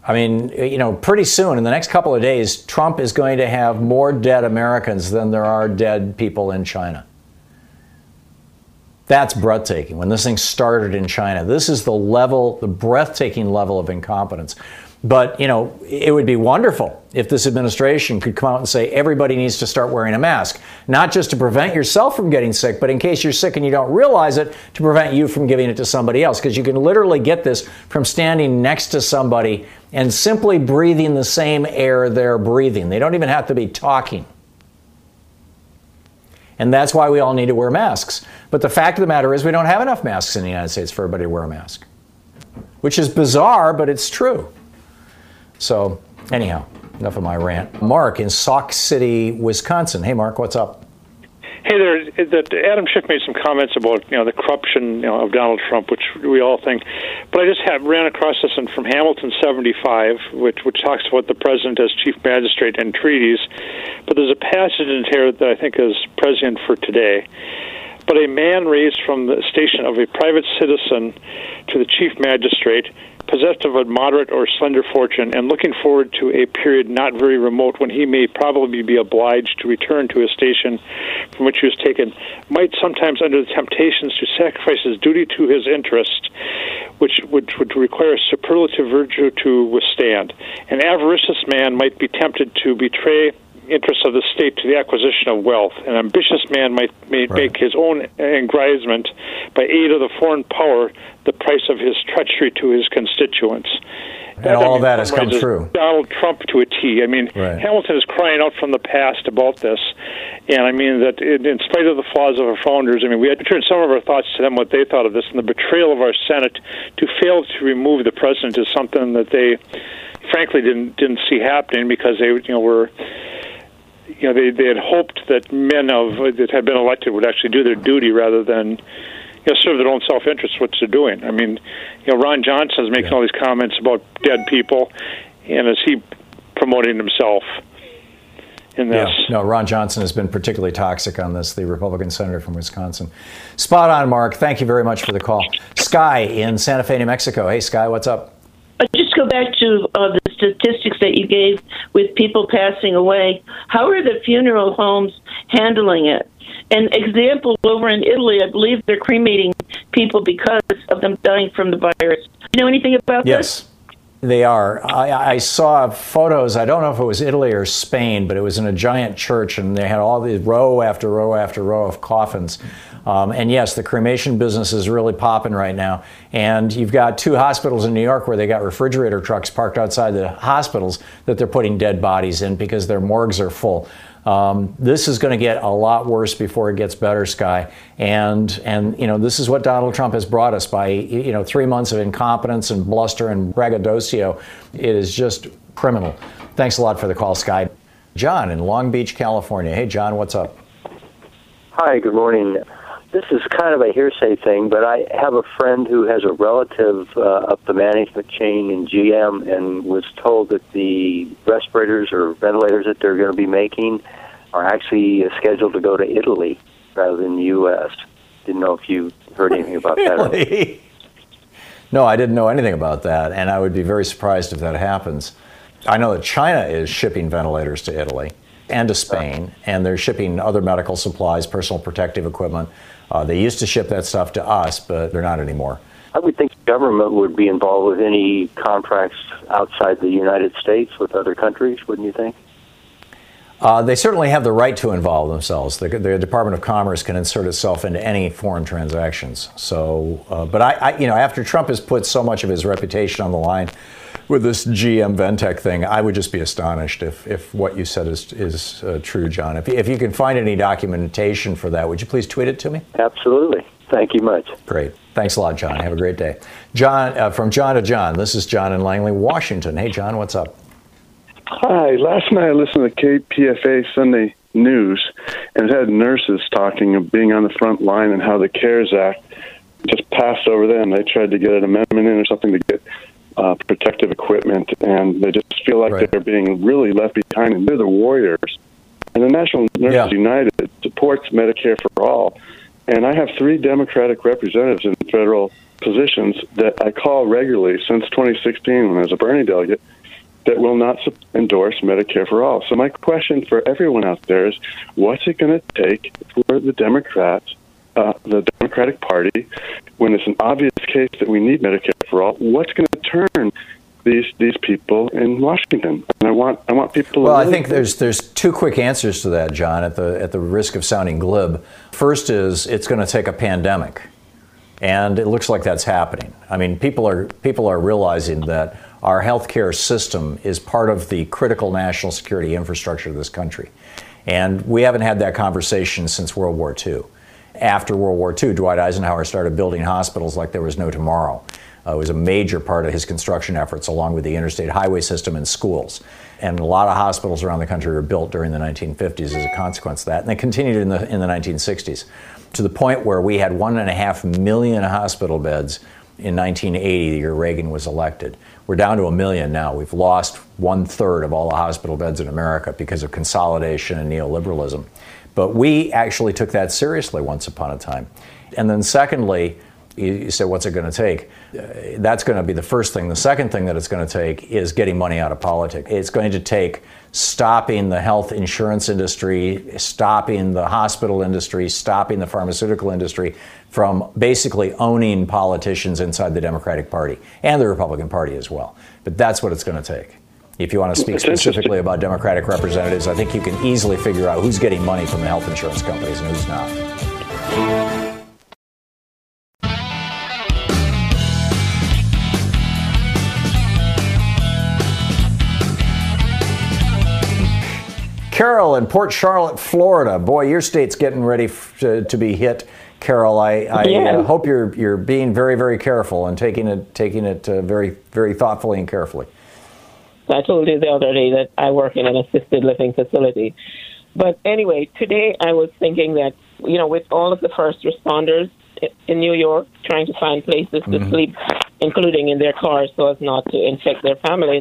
I mean, pretty soon, in the next couple of days, Trump is going to have more dead Americans than there are dead people in China. That's breathtaking. When this thing started in China, this is the breathtaking level of incompetence. But, it would be wonderful if this administration could come out and say everybody needs to start wearing a mask, not just to prevent yourself from getting sick, but in case you're sick and you don't realize it, to prevent you from giving it to somebody else. Because you can literally get this from standing next to somebody and simply breathing the same air they're breathing. They don't even have to be talking. And that's why we all need to wear masks. But the fact of the matter is we don't have enough masks in the United States for everybody to wear a mask, which is bizarre, but it's true. So, anyhow, enough of my rant. Mark in Sauk City, Wisconsin. Hey, Mark, what's up? Hey there. Adam Schiff made some comments about the corruption of Donald Trump, which we all think. But I just ran across this one from Hamilton 75, which talks about the president as chief magistrate and treaties. But there's a passage in here that I think is prescient for today. But a man raised from the station of a private citizen to the chief magistrate, possessed of a moderate or slender fortune, and looking forward to a period not very remote when he may probably be obliged to return to a station from which he was taken, might sometimes, under the temptations to sacrifice his duty to his interest, which would require superlative virtue to withstand. An avaricious man might be tempted to betray interests of the state to the acquisition of wealth. An ambitious man might make his own aggrandizement by aid of the foreign power the price of his treachery to his constituents. And all of that has come true. Donald Trump to a T. I mean, Hamilton is crying out from the past about this. And I mean that in spite of the flaws of our founders, I mean, we had to turn some of our thoughts to them, what they thought of this. And the betrayal of our Senate to fail to remove the president is something that they frankly didn't see happening, because they were... they had hoped that men that had been elected would actually do their duty rather than serve their own self-interest, which they're doing. I mean, Ron Johnson is making all these comments about dead people, and is he promoting himself in this? Yeah. No, Ron Johnson has been particularly toxic on this, the Republican senator from Wisconsin. Spot on, Mark. Thank you very much for the call. Sky in Santa Fe, New Mexico. Hey, Sky, what's up? Just go back to the statistics that you gave with people passing away. How are the funeral homes handling it? An example, over in Italy, I believe they're cremating people because of them dying from the virus. You know anything about this? Yes, they are. I saw photos. I don't know if it was Italy or Spain, but it was in a giant church, and they had all these row after row after row of coffins. And yes, the cremation business is really popping right now. And you've got 2 hospitals in New York where they got refrigerator trucks parked outside the hospitals that they're putting dead bodies in because their morgues are full. This is going to get a lot worse before it gets better, Sky. And this is what Donald Trump has brought us by 3 months of incompetence and bluster and braggadocio. It is just criminal. Thanks a lot for the call, Sky. John in Long Beach, California. Hey, John, what's up? Hi, good morning. This is kind of a hearsay thing, but I have a friend who has a relative up the management chain in GM and was told that the respirators or ventilators that they're going to be making are actually scheduled to go to Italy rather than the U.S. Didn't know if you heard anything about that. No, I didn't know anything about that, and I would be very surprised if that happens. I know that China is shipping ventilators to Italy and to Spain, and they're shipping other medical supplies, personal protective equipment. They used to ship that stuff to us, but they're not anymore. I would think the government would be involved with any contracts outside the United States with other countries, wouldn't you think? They certainly have the right to involve themselves. The Department of Commerce can insert itself into any foreign transactions. So, but after Trump has put so much of his reputation on the line with this GM Ventec thing, I would just be astonished if what you said is true, John. If you can find any documentation for that, would you please tweet it to me? Absolutely. Thank you much. Great. Thanks a lot, John. Have a great day. John, from John to John, this is John in Langley, Washington. Hey, John, what's up? Hi. Last night I listened to KPFA Sunday News, and it had nurses talking of being on the front line and how the CARES Act just passed over them. They tried to get an amendment in or something to get protective equipment, and they just feel like they're being really left behind, and they're the warriors. And the National Nurses United supports Medicare for All, and I have 3 Democratic representatives in federal positions that I call regularly since 2016 when I was a Bernie delegate that will not endorse Medicare for all. So my question for everyone out there is, what's it going to take for the Democrats, the Democratic Party, when it's an obvious case that we need Medicare for all, what's going to turn these people in Washington? And I want people. Well, I think there's two quick answers to that, John. At the risk of sounding glib, first is it's going to take a pandemic, and it looks like that's happening. I mean, people are realizing that our healthcare system is part of the critical national security infrastructure of this country, and we haven't had that conversation since World War II. After World War II, Dwight Eisenhower started building hospitals like there was no tomorrow. It was a major part of his construction efforts, along with the interstate highway system and schools. And a lot of hospitals around the country were built during the 1950s as a consequence of that, and they continued in the 1960s, to the point where we had 1.5 million hospital beds in 1980, the year Reagan was elected. We're down to 1 million now. We've lost 1/3 of all the hospital beds in America because of consolidation and neoliberalism. But we actually took that seriously once upon a time. And then secondly, you said, what's it going to take? That's going to be the first thing. The second thing that it's going to take is getting money out of politics. It's going to take stopping the health insurance industry, stopping the hospital industry, stopping the pharmaceutical industry from basically owning politicians inside the Democratic Party and the Republican Party as well. But that's what it's going to take. If you want to speak specifically about Democratic representatives, I think you can easily figure out who's getting money from the health insurance companies and who's not. Carol in Port Charlotte, Florida. Boy, your state's getting ready to be hit. Carol, I hope you're being very, very careful and taking it very, very thoughtfully and carefully. I told you the other day that I work in an assisted living facility. But anyway, today I was thinking that, with all of the first responders in New York trying to find places to sleep, including in their cars so as not to infect their families,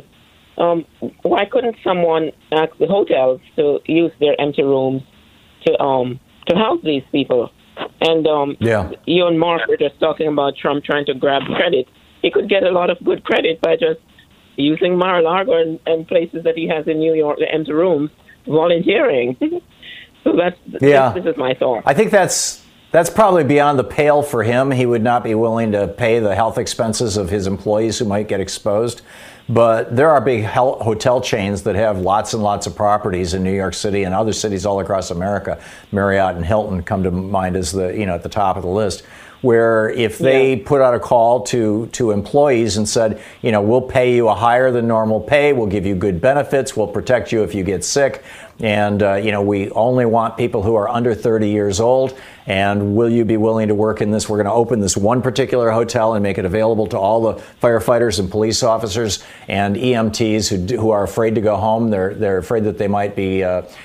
why couldn't someone ask the hotels to use their empty rooms to house these people? And you and Mark were just talking about Trump trying to grab credit. He could get a lot of good credit by just using Mar-a-Lago and places that he has in New York, the empty rooms, volunteering. So this is my thought. I think that's probably beyond the pale for him. He would not be willing to pay the health expenses of his employees who might get exposed. But there are big hotel chains that have lots and lots of properties in New York City and other cities all across America. Marriott and Hilton come to mind as at the top of the list, where if they put out a call to employees and said, we'll pay you a higher than normal pay, we'll give you good benefits, we'll protect you if you get sick, and we only want people who are under 30 years old, and will you be willing to work in this? We're going to open this one particular hotel and make it available to all the firefighters and police officers and EMTs who are afraid to go home. They're afraid that they might be,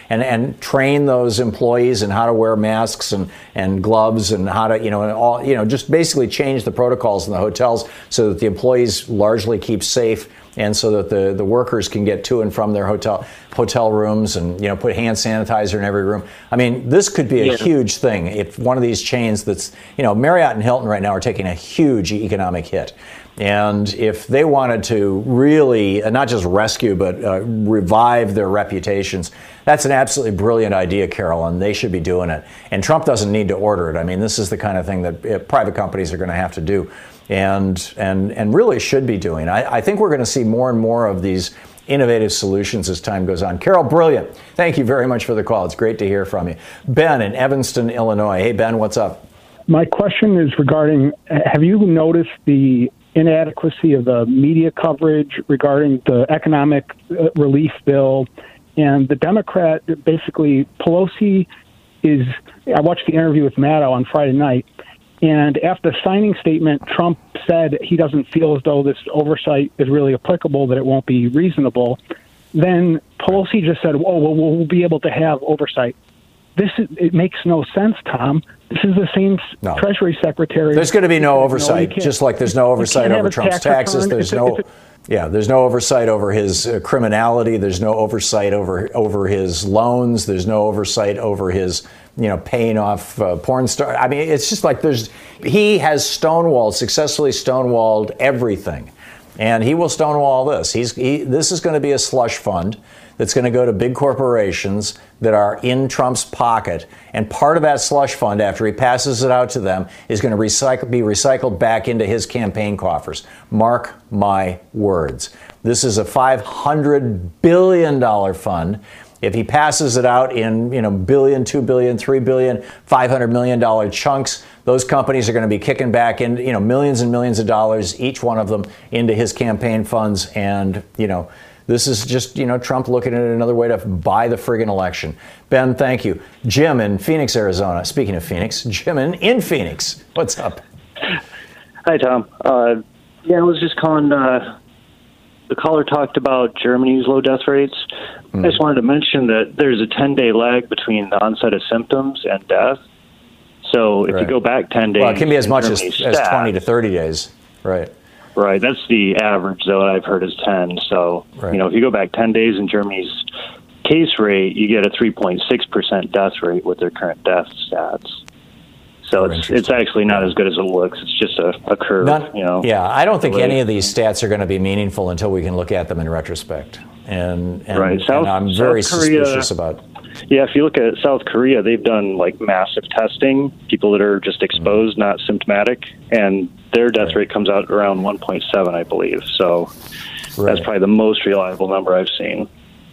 and train those employees in how to wear masks and gloves and how to, just basically change the protocols in the hotels so that the employees largely keep safe, and so that the workers can get to and from their hotel rooms and, put hand sanitizer in every room. I mean, this could be a huge thing if one of these chains that's, Marriott and Hilton right now are taking a huge economic hit. And if they wanted to really not just rescue, but revive their reputations, that's an absolutely brilliant idea, Carol, and they should be doing it. And Trump doesn't need to order it. I mean, this is the kind of thing that private companies are going to have to do and really should be doing. I think we're going to see more and more of these innovative solutions as time goes on. Carol, brilliant. Thank you very much for the call. It's great to hear from you. Ben in Evanston, Illinois. Hey, Ben, what's up? My question is regarding, have you noticed the inadequacy of the media coverage regarding the economic relief bill? And the Democrat, basically, Pelosi I watched the interview with Maddow on Friday night, and after the signing statement, Trump said he doesn't feel as though this oversight is really applicable, that it won't be reasonable. Then Pelosi just said, we'll be able to have oversight. It makes no sense, Tom. This is the same Treasury Secretary. There's going to be no oversight, just like there's no oversight over Trump's taxes. Yeah, there's no oversight over his criminality. There's no oversight over his loans. There's no oversight over his, paying off porn stars. I mean, it's just like he has successfully stonewalled everything. And he will stonewall this. This is going to be a slush fund that's going to go to big corporations that are in Trump's pocket. And part of that slush fund, after he passes it out to them, is going to be recycled back into his campaign coffers. Mark my words. This is a $500 billion fund. If he passes it out in, billion, $2 billion, $3 billion, $500 million chunks, those companies are going to be kicking back in, millions and millions of dollars, each one of them, into his campaign funds. And, this is just, Trump looking at another way to buy the friggin' election. Ben, thank you. Jim in Phoenix, Arizona. Speaking of Phoenix, Jim in Phoenix. What's up? Hi, Tom. I was just calling. The caller talked about Germany's low death rates. I just wanted to mention that there's a 10-day lag between the onset of symptoms and death. So if you go back 10 days... Well, it can be as much as 20 to 30 days. Right. Right. That's the average, though, I've heard is 10. So, if you go back 10 days in Germany's case rate, you get a 3.6% death rate with their current death stats. So it's actually not as good as it looks. It's just a curve, Yeah, I don't think any of these stats are going to be meaningful until we can look at them in retrospect. And I'm very suspicious about... Yeah, if you look at South Korea, they've done massive testing, people that are just exposed, not symptomatic, and their death rate comes out around 1.7, I believe. So that's probably the most reliable number I've seen.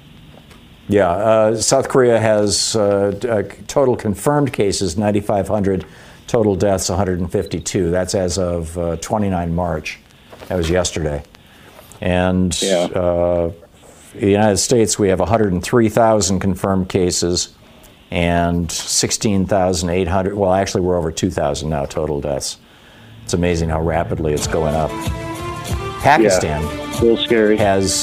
Yeah, South Korea has total confirmed cases, 9,500, total deaths, 152. That's as of 29 March. That was yesterday. And the United States, we have 103,000 confirmed cases and 16,800. Well, actually, we're over 2,000 now total deaths. It's amazing how rapidly it's going up. Pakistan, a little scary, has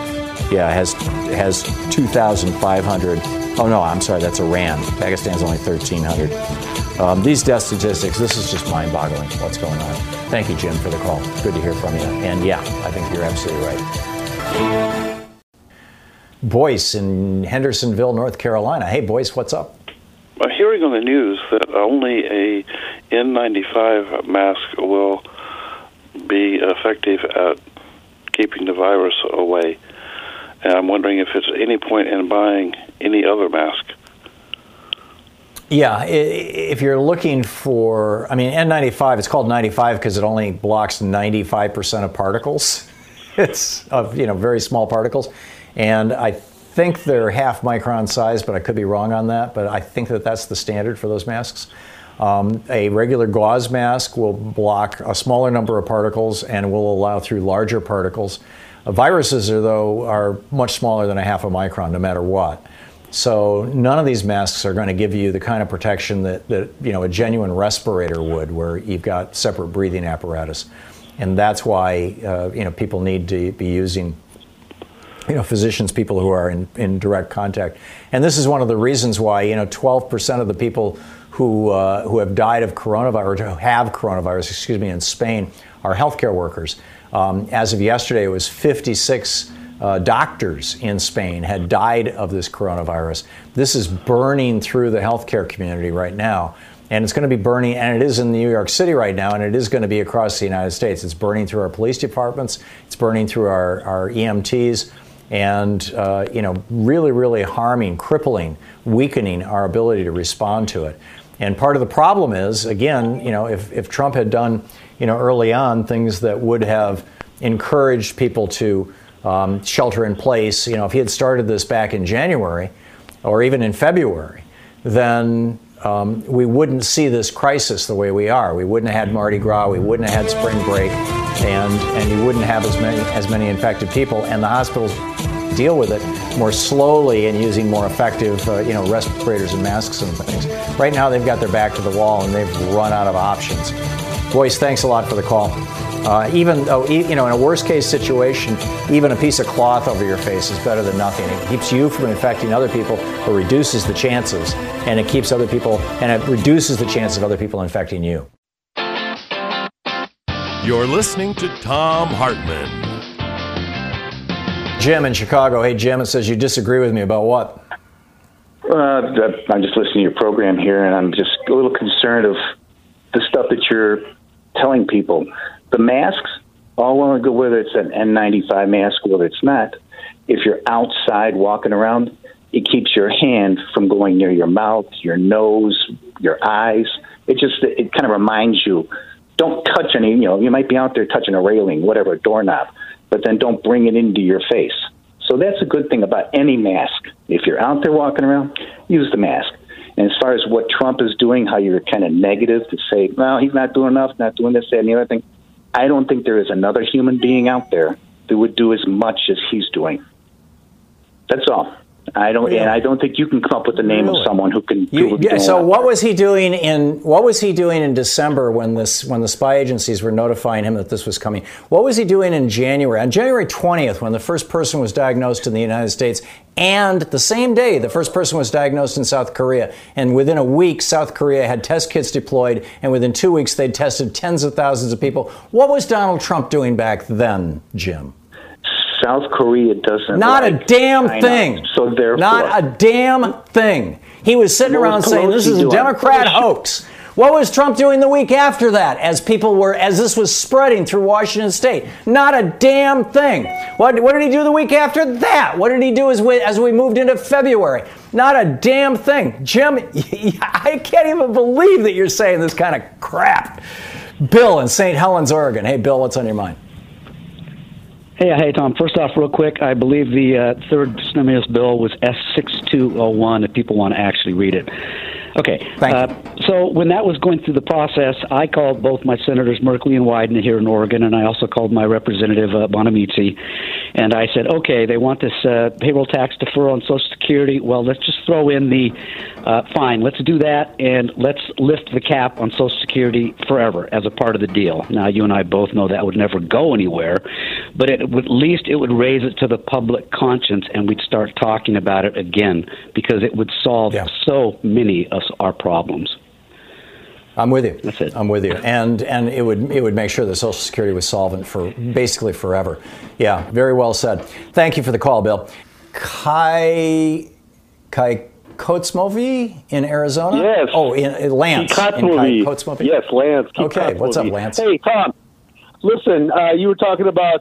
2,500. Oh no, I'm sorry, that's Iran. Pakistan's only 1,300. These death statistics, this is just mind-boggling. What's going on? Thank you, Jim, for the call. Good to hear from you. And yeah, I think you're absolutely right. Boyce in Hendersonville, North Carolina. Hey, Boyce, what's up? I'm hearing on the news that only a N95 mask will be effective at keeping the virus away. And I'm wondering if there's any point in buying any other mask. Yeah, if you're looking for, N95, it's called 95 because it only blocks 95% of particles. It's of, very small particles. And I think they're half micron size, but I could be wrong on that. But I think that that's the standard for those masks. A regular gauze mask will block a smaller number of particles and will allow through larger particles. Viruses, are much smaller than a half a micron, no matter what. So none of these masks are going to give you the kind of protection that a genuine respirator would, where you've got separate breathing apparatus. And that's why people need to be using physicians, people who are in direct contact. And this is one of the reasons why 12% of the people who have died of coronavirus, or who have coronavirus, in Spain, are healthcare workers. As of yesterday, it was 56 doctors in Spain had died of this coronavirus. This is burning through the healthcare community right now. And it's going to be burning, and it is in New York City right now, and it is going to be across the United States. It's burning through our police departments. It's burning through our EMTs. And, really, really harming, crippling, weakening our ability to respond to it. And part of the problem is, again, if Trump had done, early on things that would have encouraged people to shelter in place, if he had started this back in January or even in February, then we wouldn't see this crisis the way we are. We wouldn't have had Mardi Gras, we wouldn't have had spring break, and you wouldn't have as many infected people, and the hospitals deal with it more slowly and using more effective, respirators and masks and things. Right now, they've got their back to the wall and they've run out of options. Boyce, thanks a lot for the call. Even though, in a worst case situation, even a piece of cloth over your face is better than nothing. It keeps you from infecting other people, or reduces the chances, and it keeps other people, and it reduces the chance of other people infecting you. You're listening to Thom Hartmann. Jim in Chicago. Hey, Jim, it says you disagree with me about what? I'm just listening to your program here, and I'm just a little concerned of the stuff that you're telling people. The masks, all well and good, whether it's an N95 mask or whether it's not. If you're outside walking around, it keeps your hand from going near your mouth, your nose, your eyes. It kind of reminds you, don't touch any, you might be out there touching a railing, whatever, a doorknob, but then don't bring it into your face. So that's a good thing about any mask. If you're out there walking around, use the mask. And as far as what Trump is doing, how you're kind of negative to say, well, he's not doing enough, not doing this, that, and the other thing, I don't think there is another human being out there that would do as much as he's doing. That's all. I don't think you can come up with the name of someone who can do it. So what was he doing in December when the spy agencies were notifying him that this was coming? What was he doing in January? On January 20th, when the first person was diagnosed in the United States, and the same day the first person was diagnosed in South Korea, and within a week South Korea had test kits deployed, and within 2 weeks they'd tested tens of thousands of people. What was Donald Trump doing back then, Jim? South Korea doesn't. Not a damn China, thing. So therefore, not a damn thing. He was sitting around saying this is a Democrat hoax. What was Trump doing the week after that, as this was spreading through Washington State? Not a damn thing. What did he do the week after that? What did he do as we moved into February? Not a damn thing. Jim, I can't even believe that you're saying this kind of crap. Bill in St. Helens, Oregon. Hey, Bill, what's on your mind? Hey, Tom. First off, real quick, I believe the third stimulus bill was S6201, if people want to actually read it. Okay. So when that was going through the process, I called both my senators, Merkley and Wyden, here in Oregon, and I also called my representative, Bonamici, and I said, okay, they want this payroll tax deferral on Social Security. Well, let's just throw in the fine. Let's do that, and let's lift the cap on Social Security forever as a part of the deal. Now, you and I both know that would never go anywhere, but at least it would raise it to the public conscience, and we'd start talking about it again, because it would solve so many of our problems. I'm with you. That's it. I'm with you, and it would make sure that Social Security was solvent for basically forever. Yeah, very well said. Thank you for the call, Bill. Kai Kotzmovy in Arizona. Yes. Oh, in Lance. Kotzmovy. Yes, Lance. Okay. What's up, Lance? Hey, Tom. Listen, you were talking about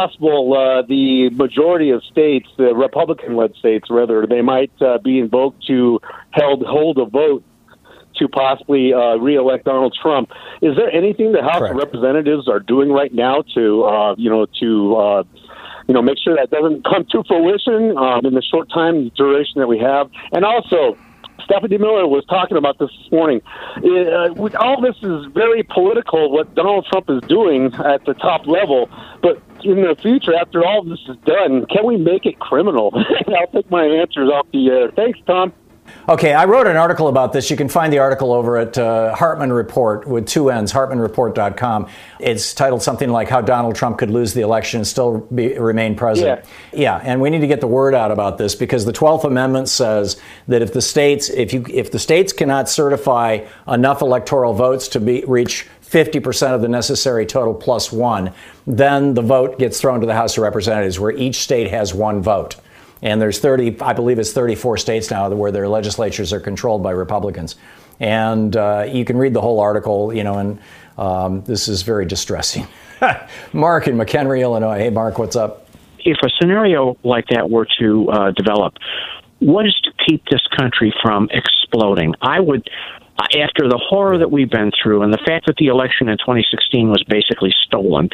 the majority of states, the Republican-led states, rather, they might be invoked to hold a vote to possibly re-elect Donald Trump. Is there anything the House of Representatives are doing right now to make sure that doesn't come to fruition in the short time duration that we have? And also, Stephanie Miller was talking about this morning. All this is very political, what Donald Trump is doing at the top level. But in the future, after all this is done, can we make it criminal? I'll take my answers off the air. Thanks, Tom. Okay, I wrote an article about this. You can find the article over at Hartman Report with 2 N's, hartmanreport.com. It's titled something like How Donald Trump Could Lose the Election and Still Remain President. Yeah, and we need to get the word out about this, because the 12th Amendment says that if the states cannot certify enough electoral votes to reach 50% of the necessary total plus one, then the vote gets thrown to the House of Representatives, where each state has one vote. And there's 34 states now where their legislatures are controlled by Republicans. And you can read the whole article, and this is very distressing. Mark in McHenry, Illinois. Hey, Mark, what's up? If a scenario like that were to develop, what is to keep this country from exploding? I would, after the horror that we've been through and the fact that the election in 2016 was basically stolen,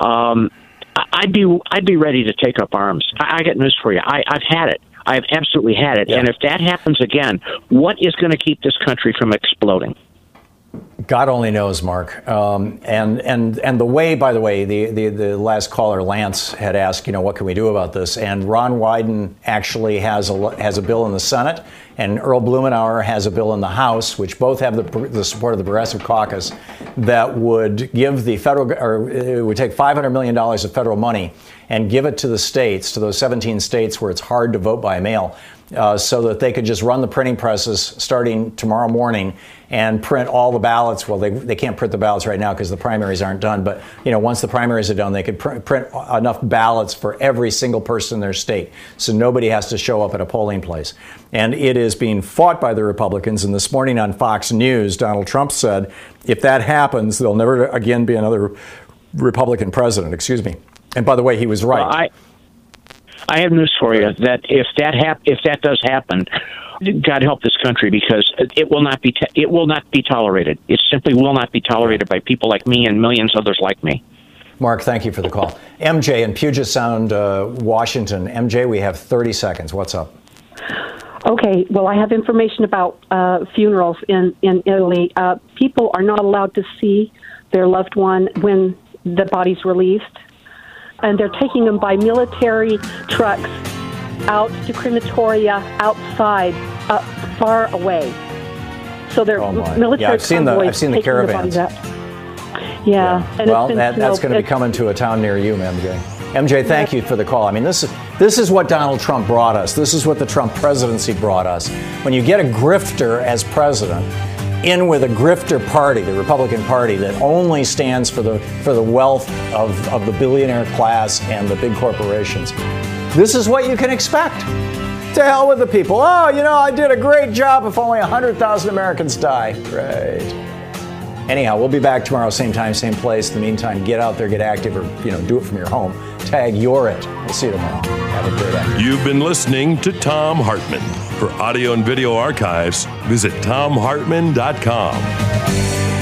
I'd be ready to take up arms. I got news for you. I've had it. I've absolutely had it. Yeah. And if that happens again, what is going to keep this country from exploding? God only knows, Mark. And the way, by the way, the last caller, Lance, had asked, what can we do about this? And Ron Wyden actually has a bill in the Senate, and Earl Blumenauer has a bill in the House, which both have the support of the Progressive Caucus, that would give the federal, or it would take $500 million of federal money and give it to the states, to those 17 states where it's hard to vote by mail, so that they could just run the printing presses starting tomorrow morning and print all the ballots. Well, they can't print the ballots right now because the primaries aren't done. But, once the primaries are done, they could print enough ballots for every single person in their state. So nobody has to show up at a polling place. And it is being fought by the Republicans. And this morning on Fox News, Donald Trump said, if that happens, there'll never again be another Republican president. Excuse me. And by the way, he was right. Well, I have news for you that if that does happen, God help this country, because it will not be tolerated. It simply will not be tolerated by people like me and millions others like me. Mark, thank you for the call. MJ in Puget Sound, Washington. MJ, we have 30 seconds. What's up? Okay, well, I have information about funerals in Italy. People are not allowed to see their loved one when the body's released, and they're taking them by military trucks out to crematoria outside, far away. So they're military I've seen the caravans. Yeah. And well, that's going to be coming to a town near you, MJ. MJ, thank you for the call. I mean, this is what Donald Trump brought us. This is what the Trump presidency brought us. When you get a grifter as president, in with a grifter party, the Republican Party, that only stands for the wealth of the billionaire class and the big corporations, this is what you can expect. To hell with the people. Oh, I did a great job if only 100,000 Americans die. Great. Anyhow, we'll be back tomorrow, same time, same place. In the meantime, get out there, get active, or do it from your home. Tag You're It. We'll see you tomorrow. Have a great day. You've been listening to Thom Hartmann. For audio and video archives, visit thomhartmann.com.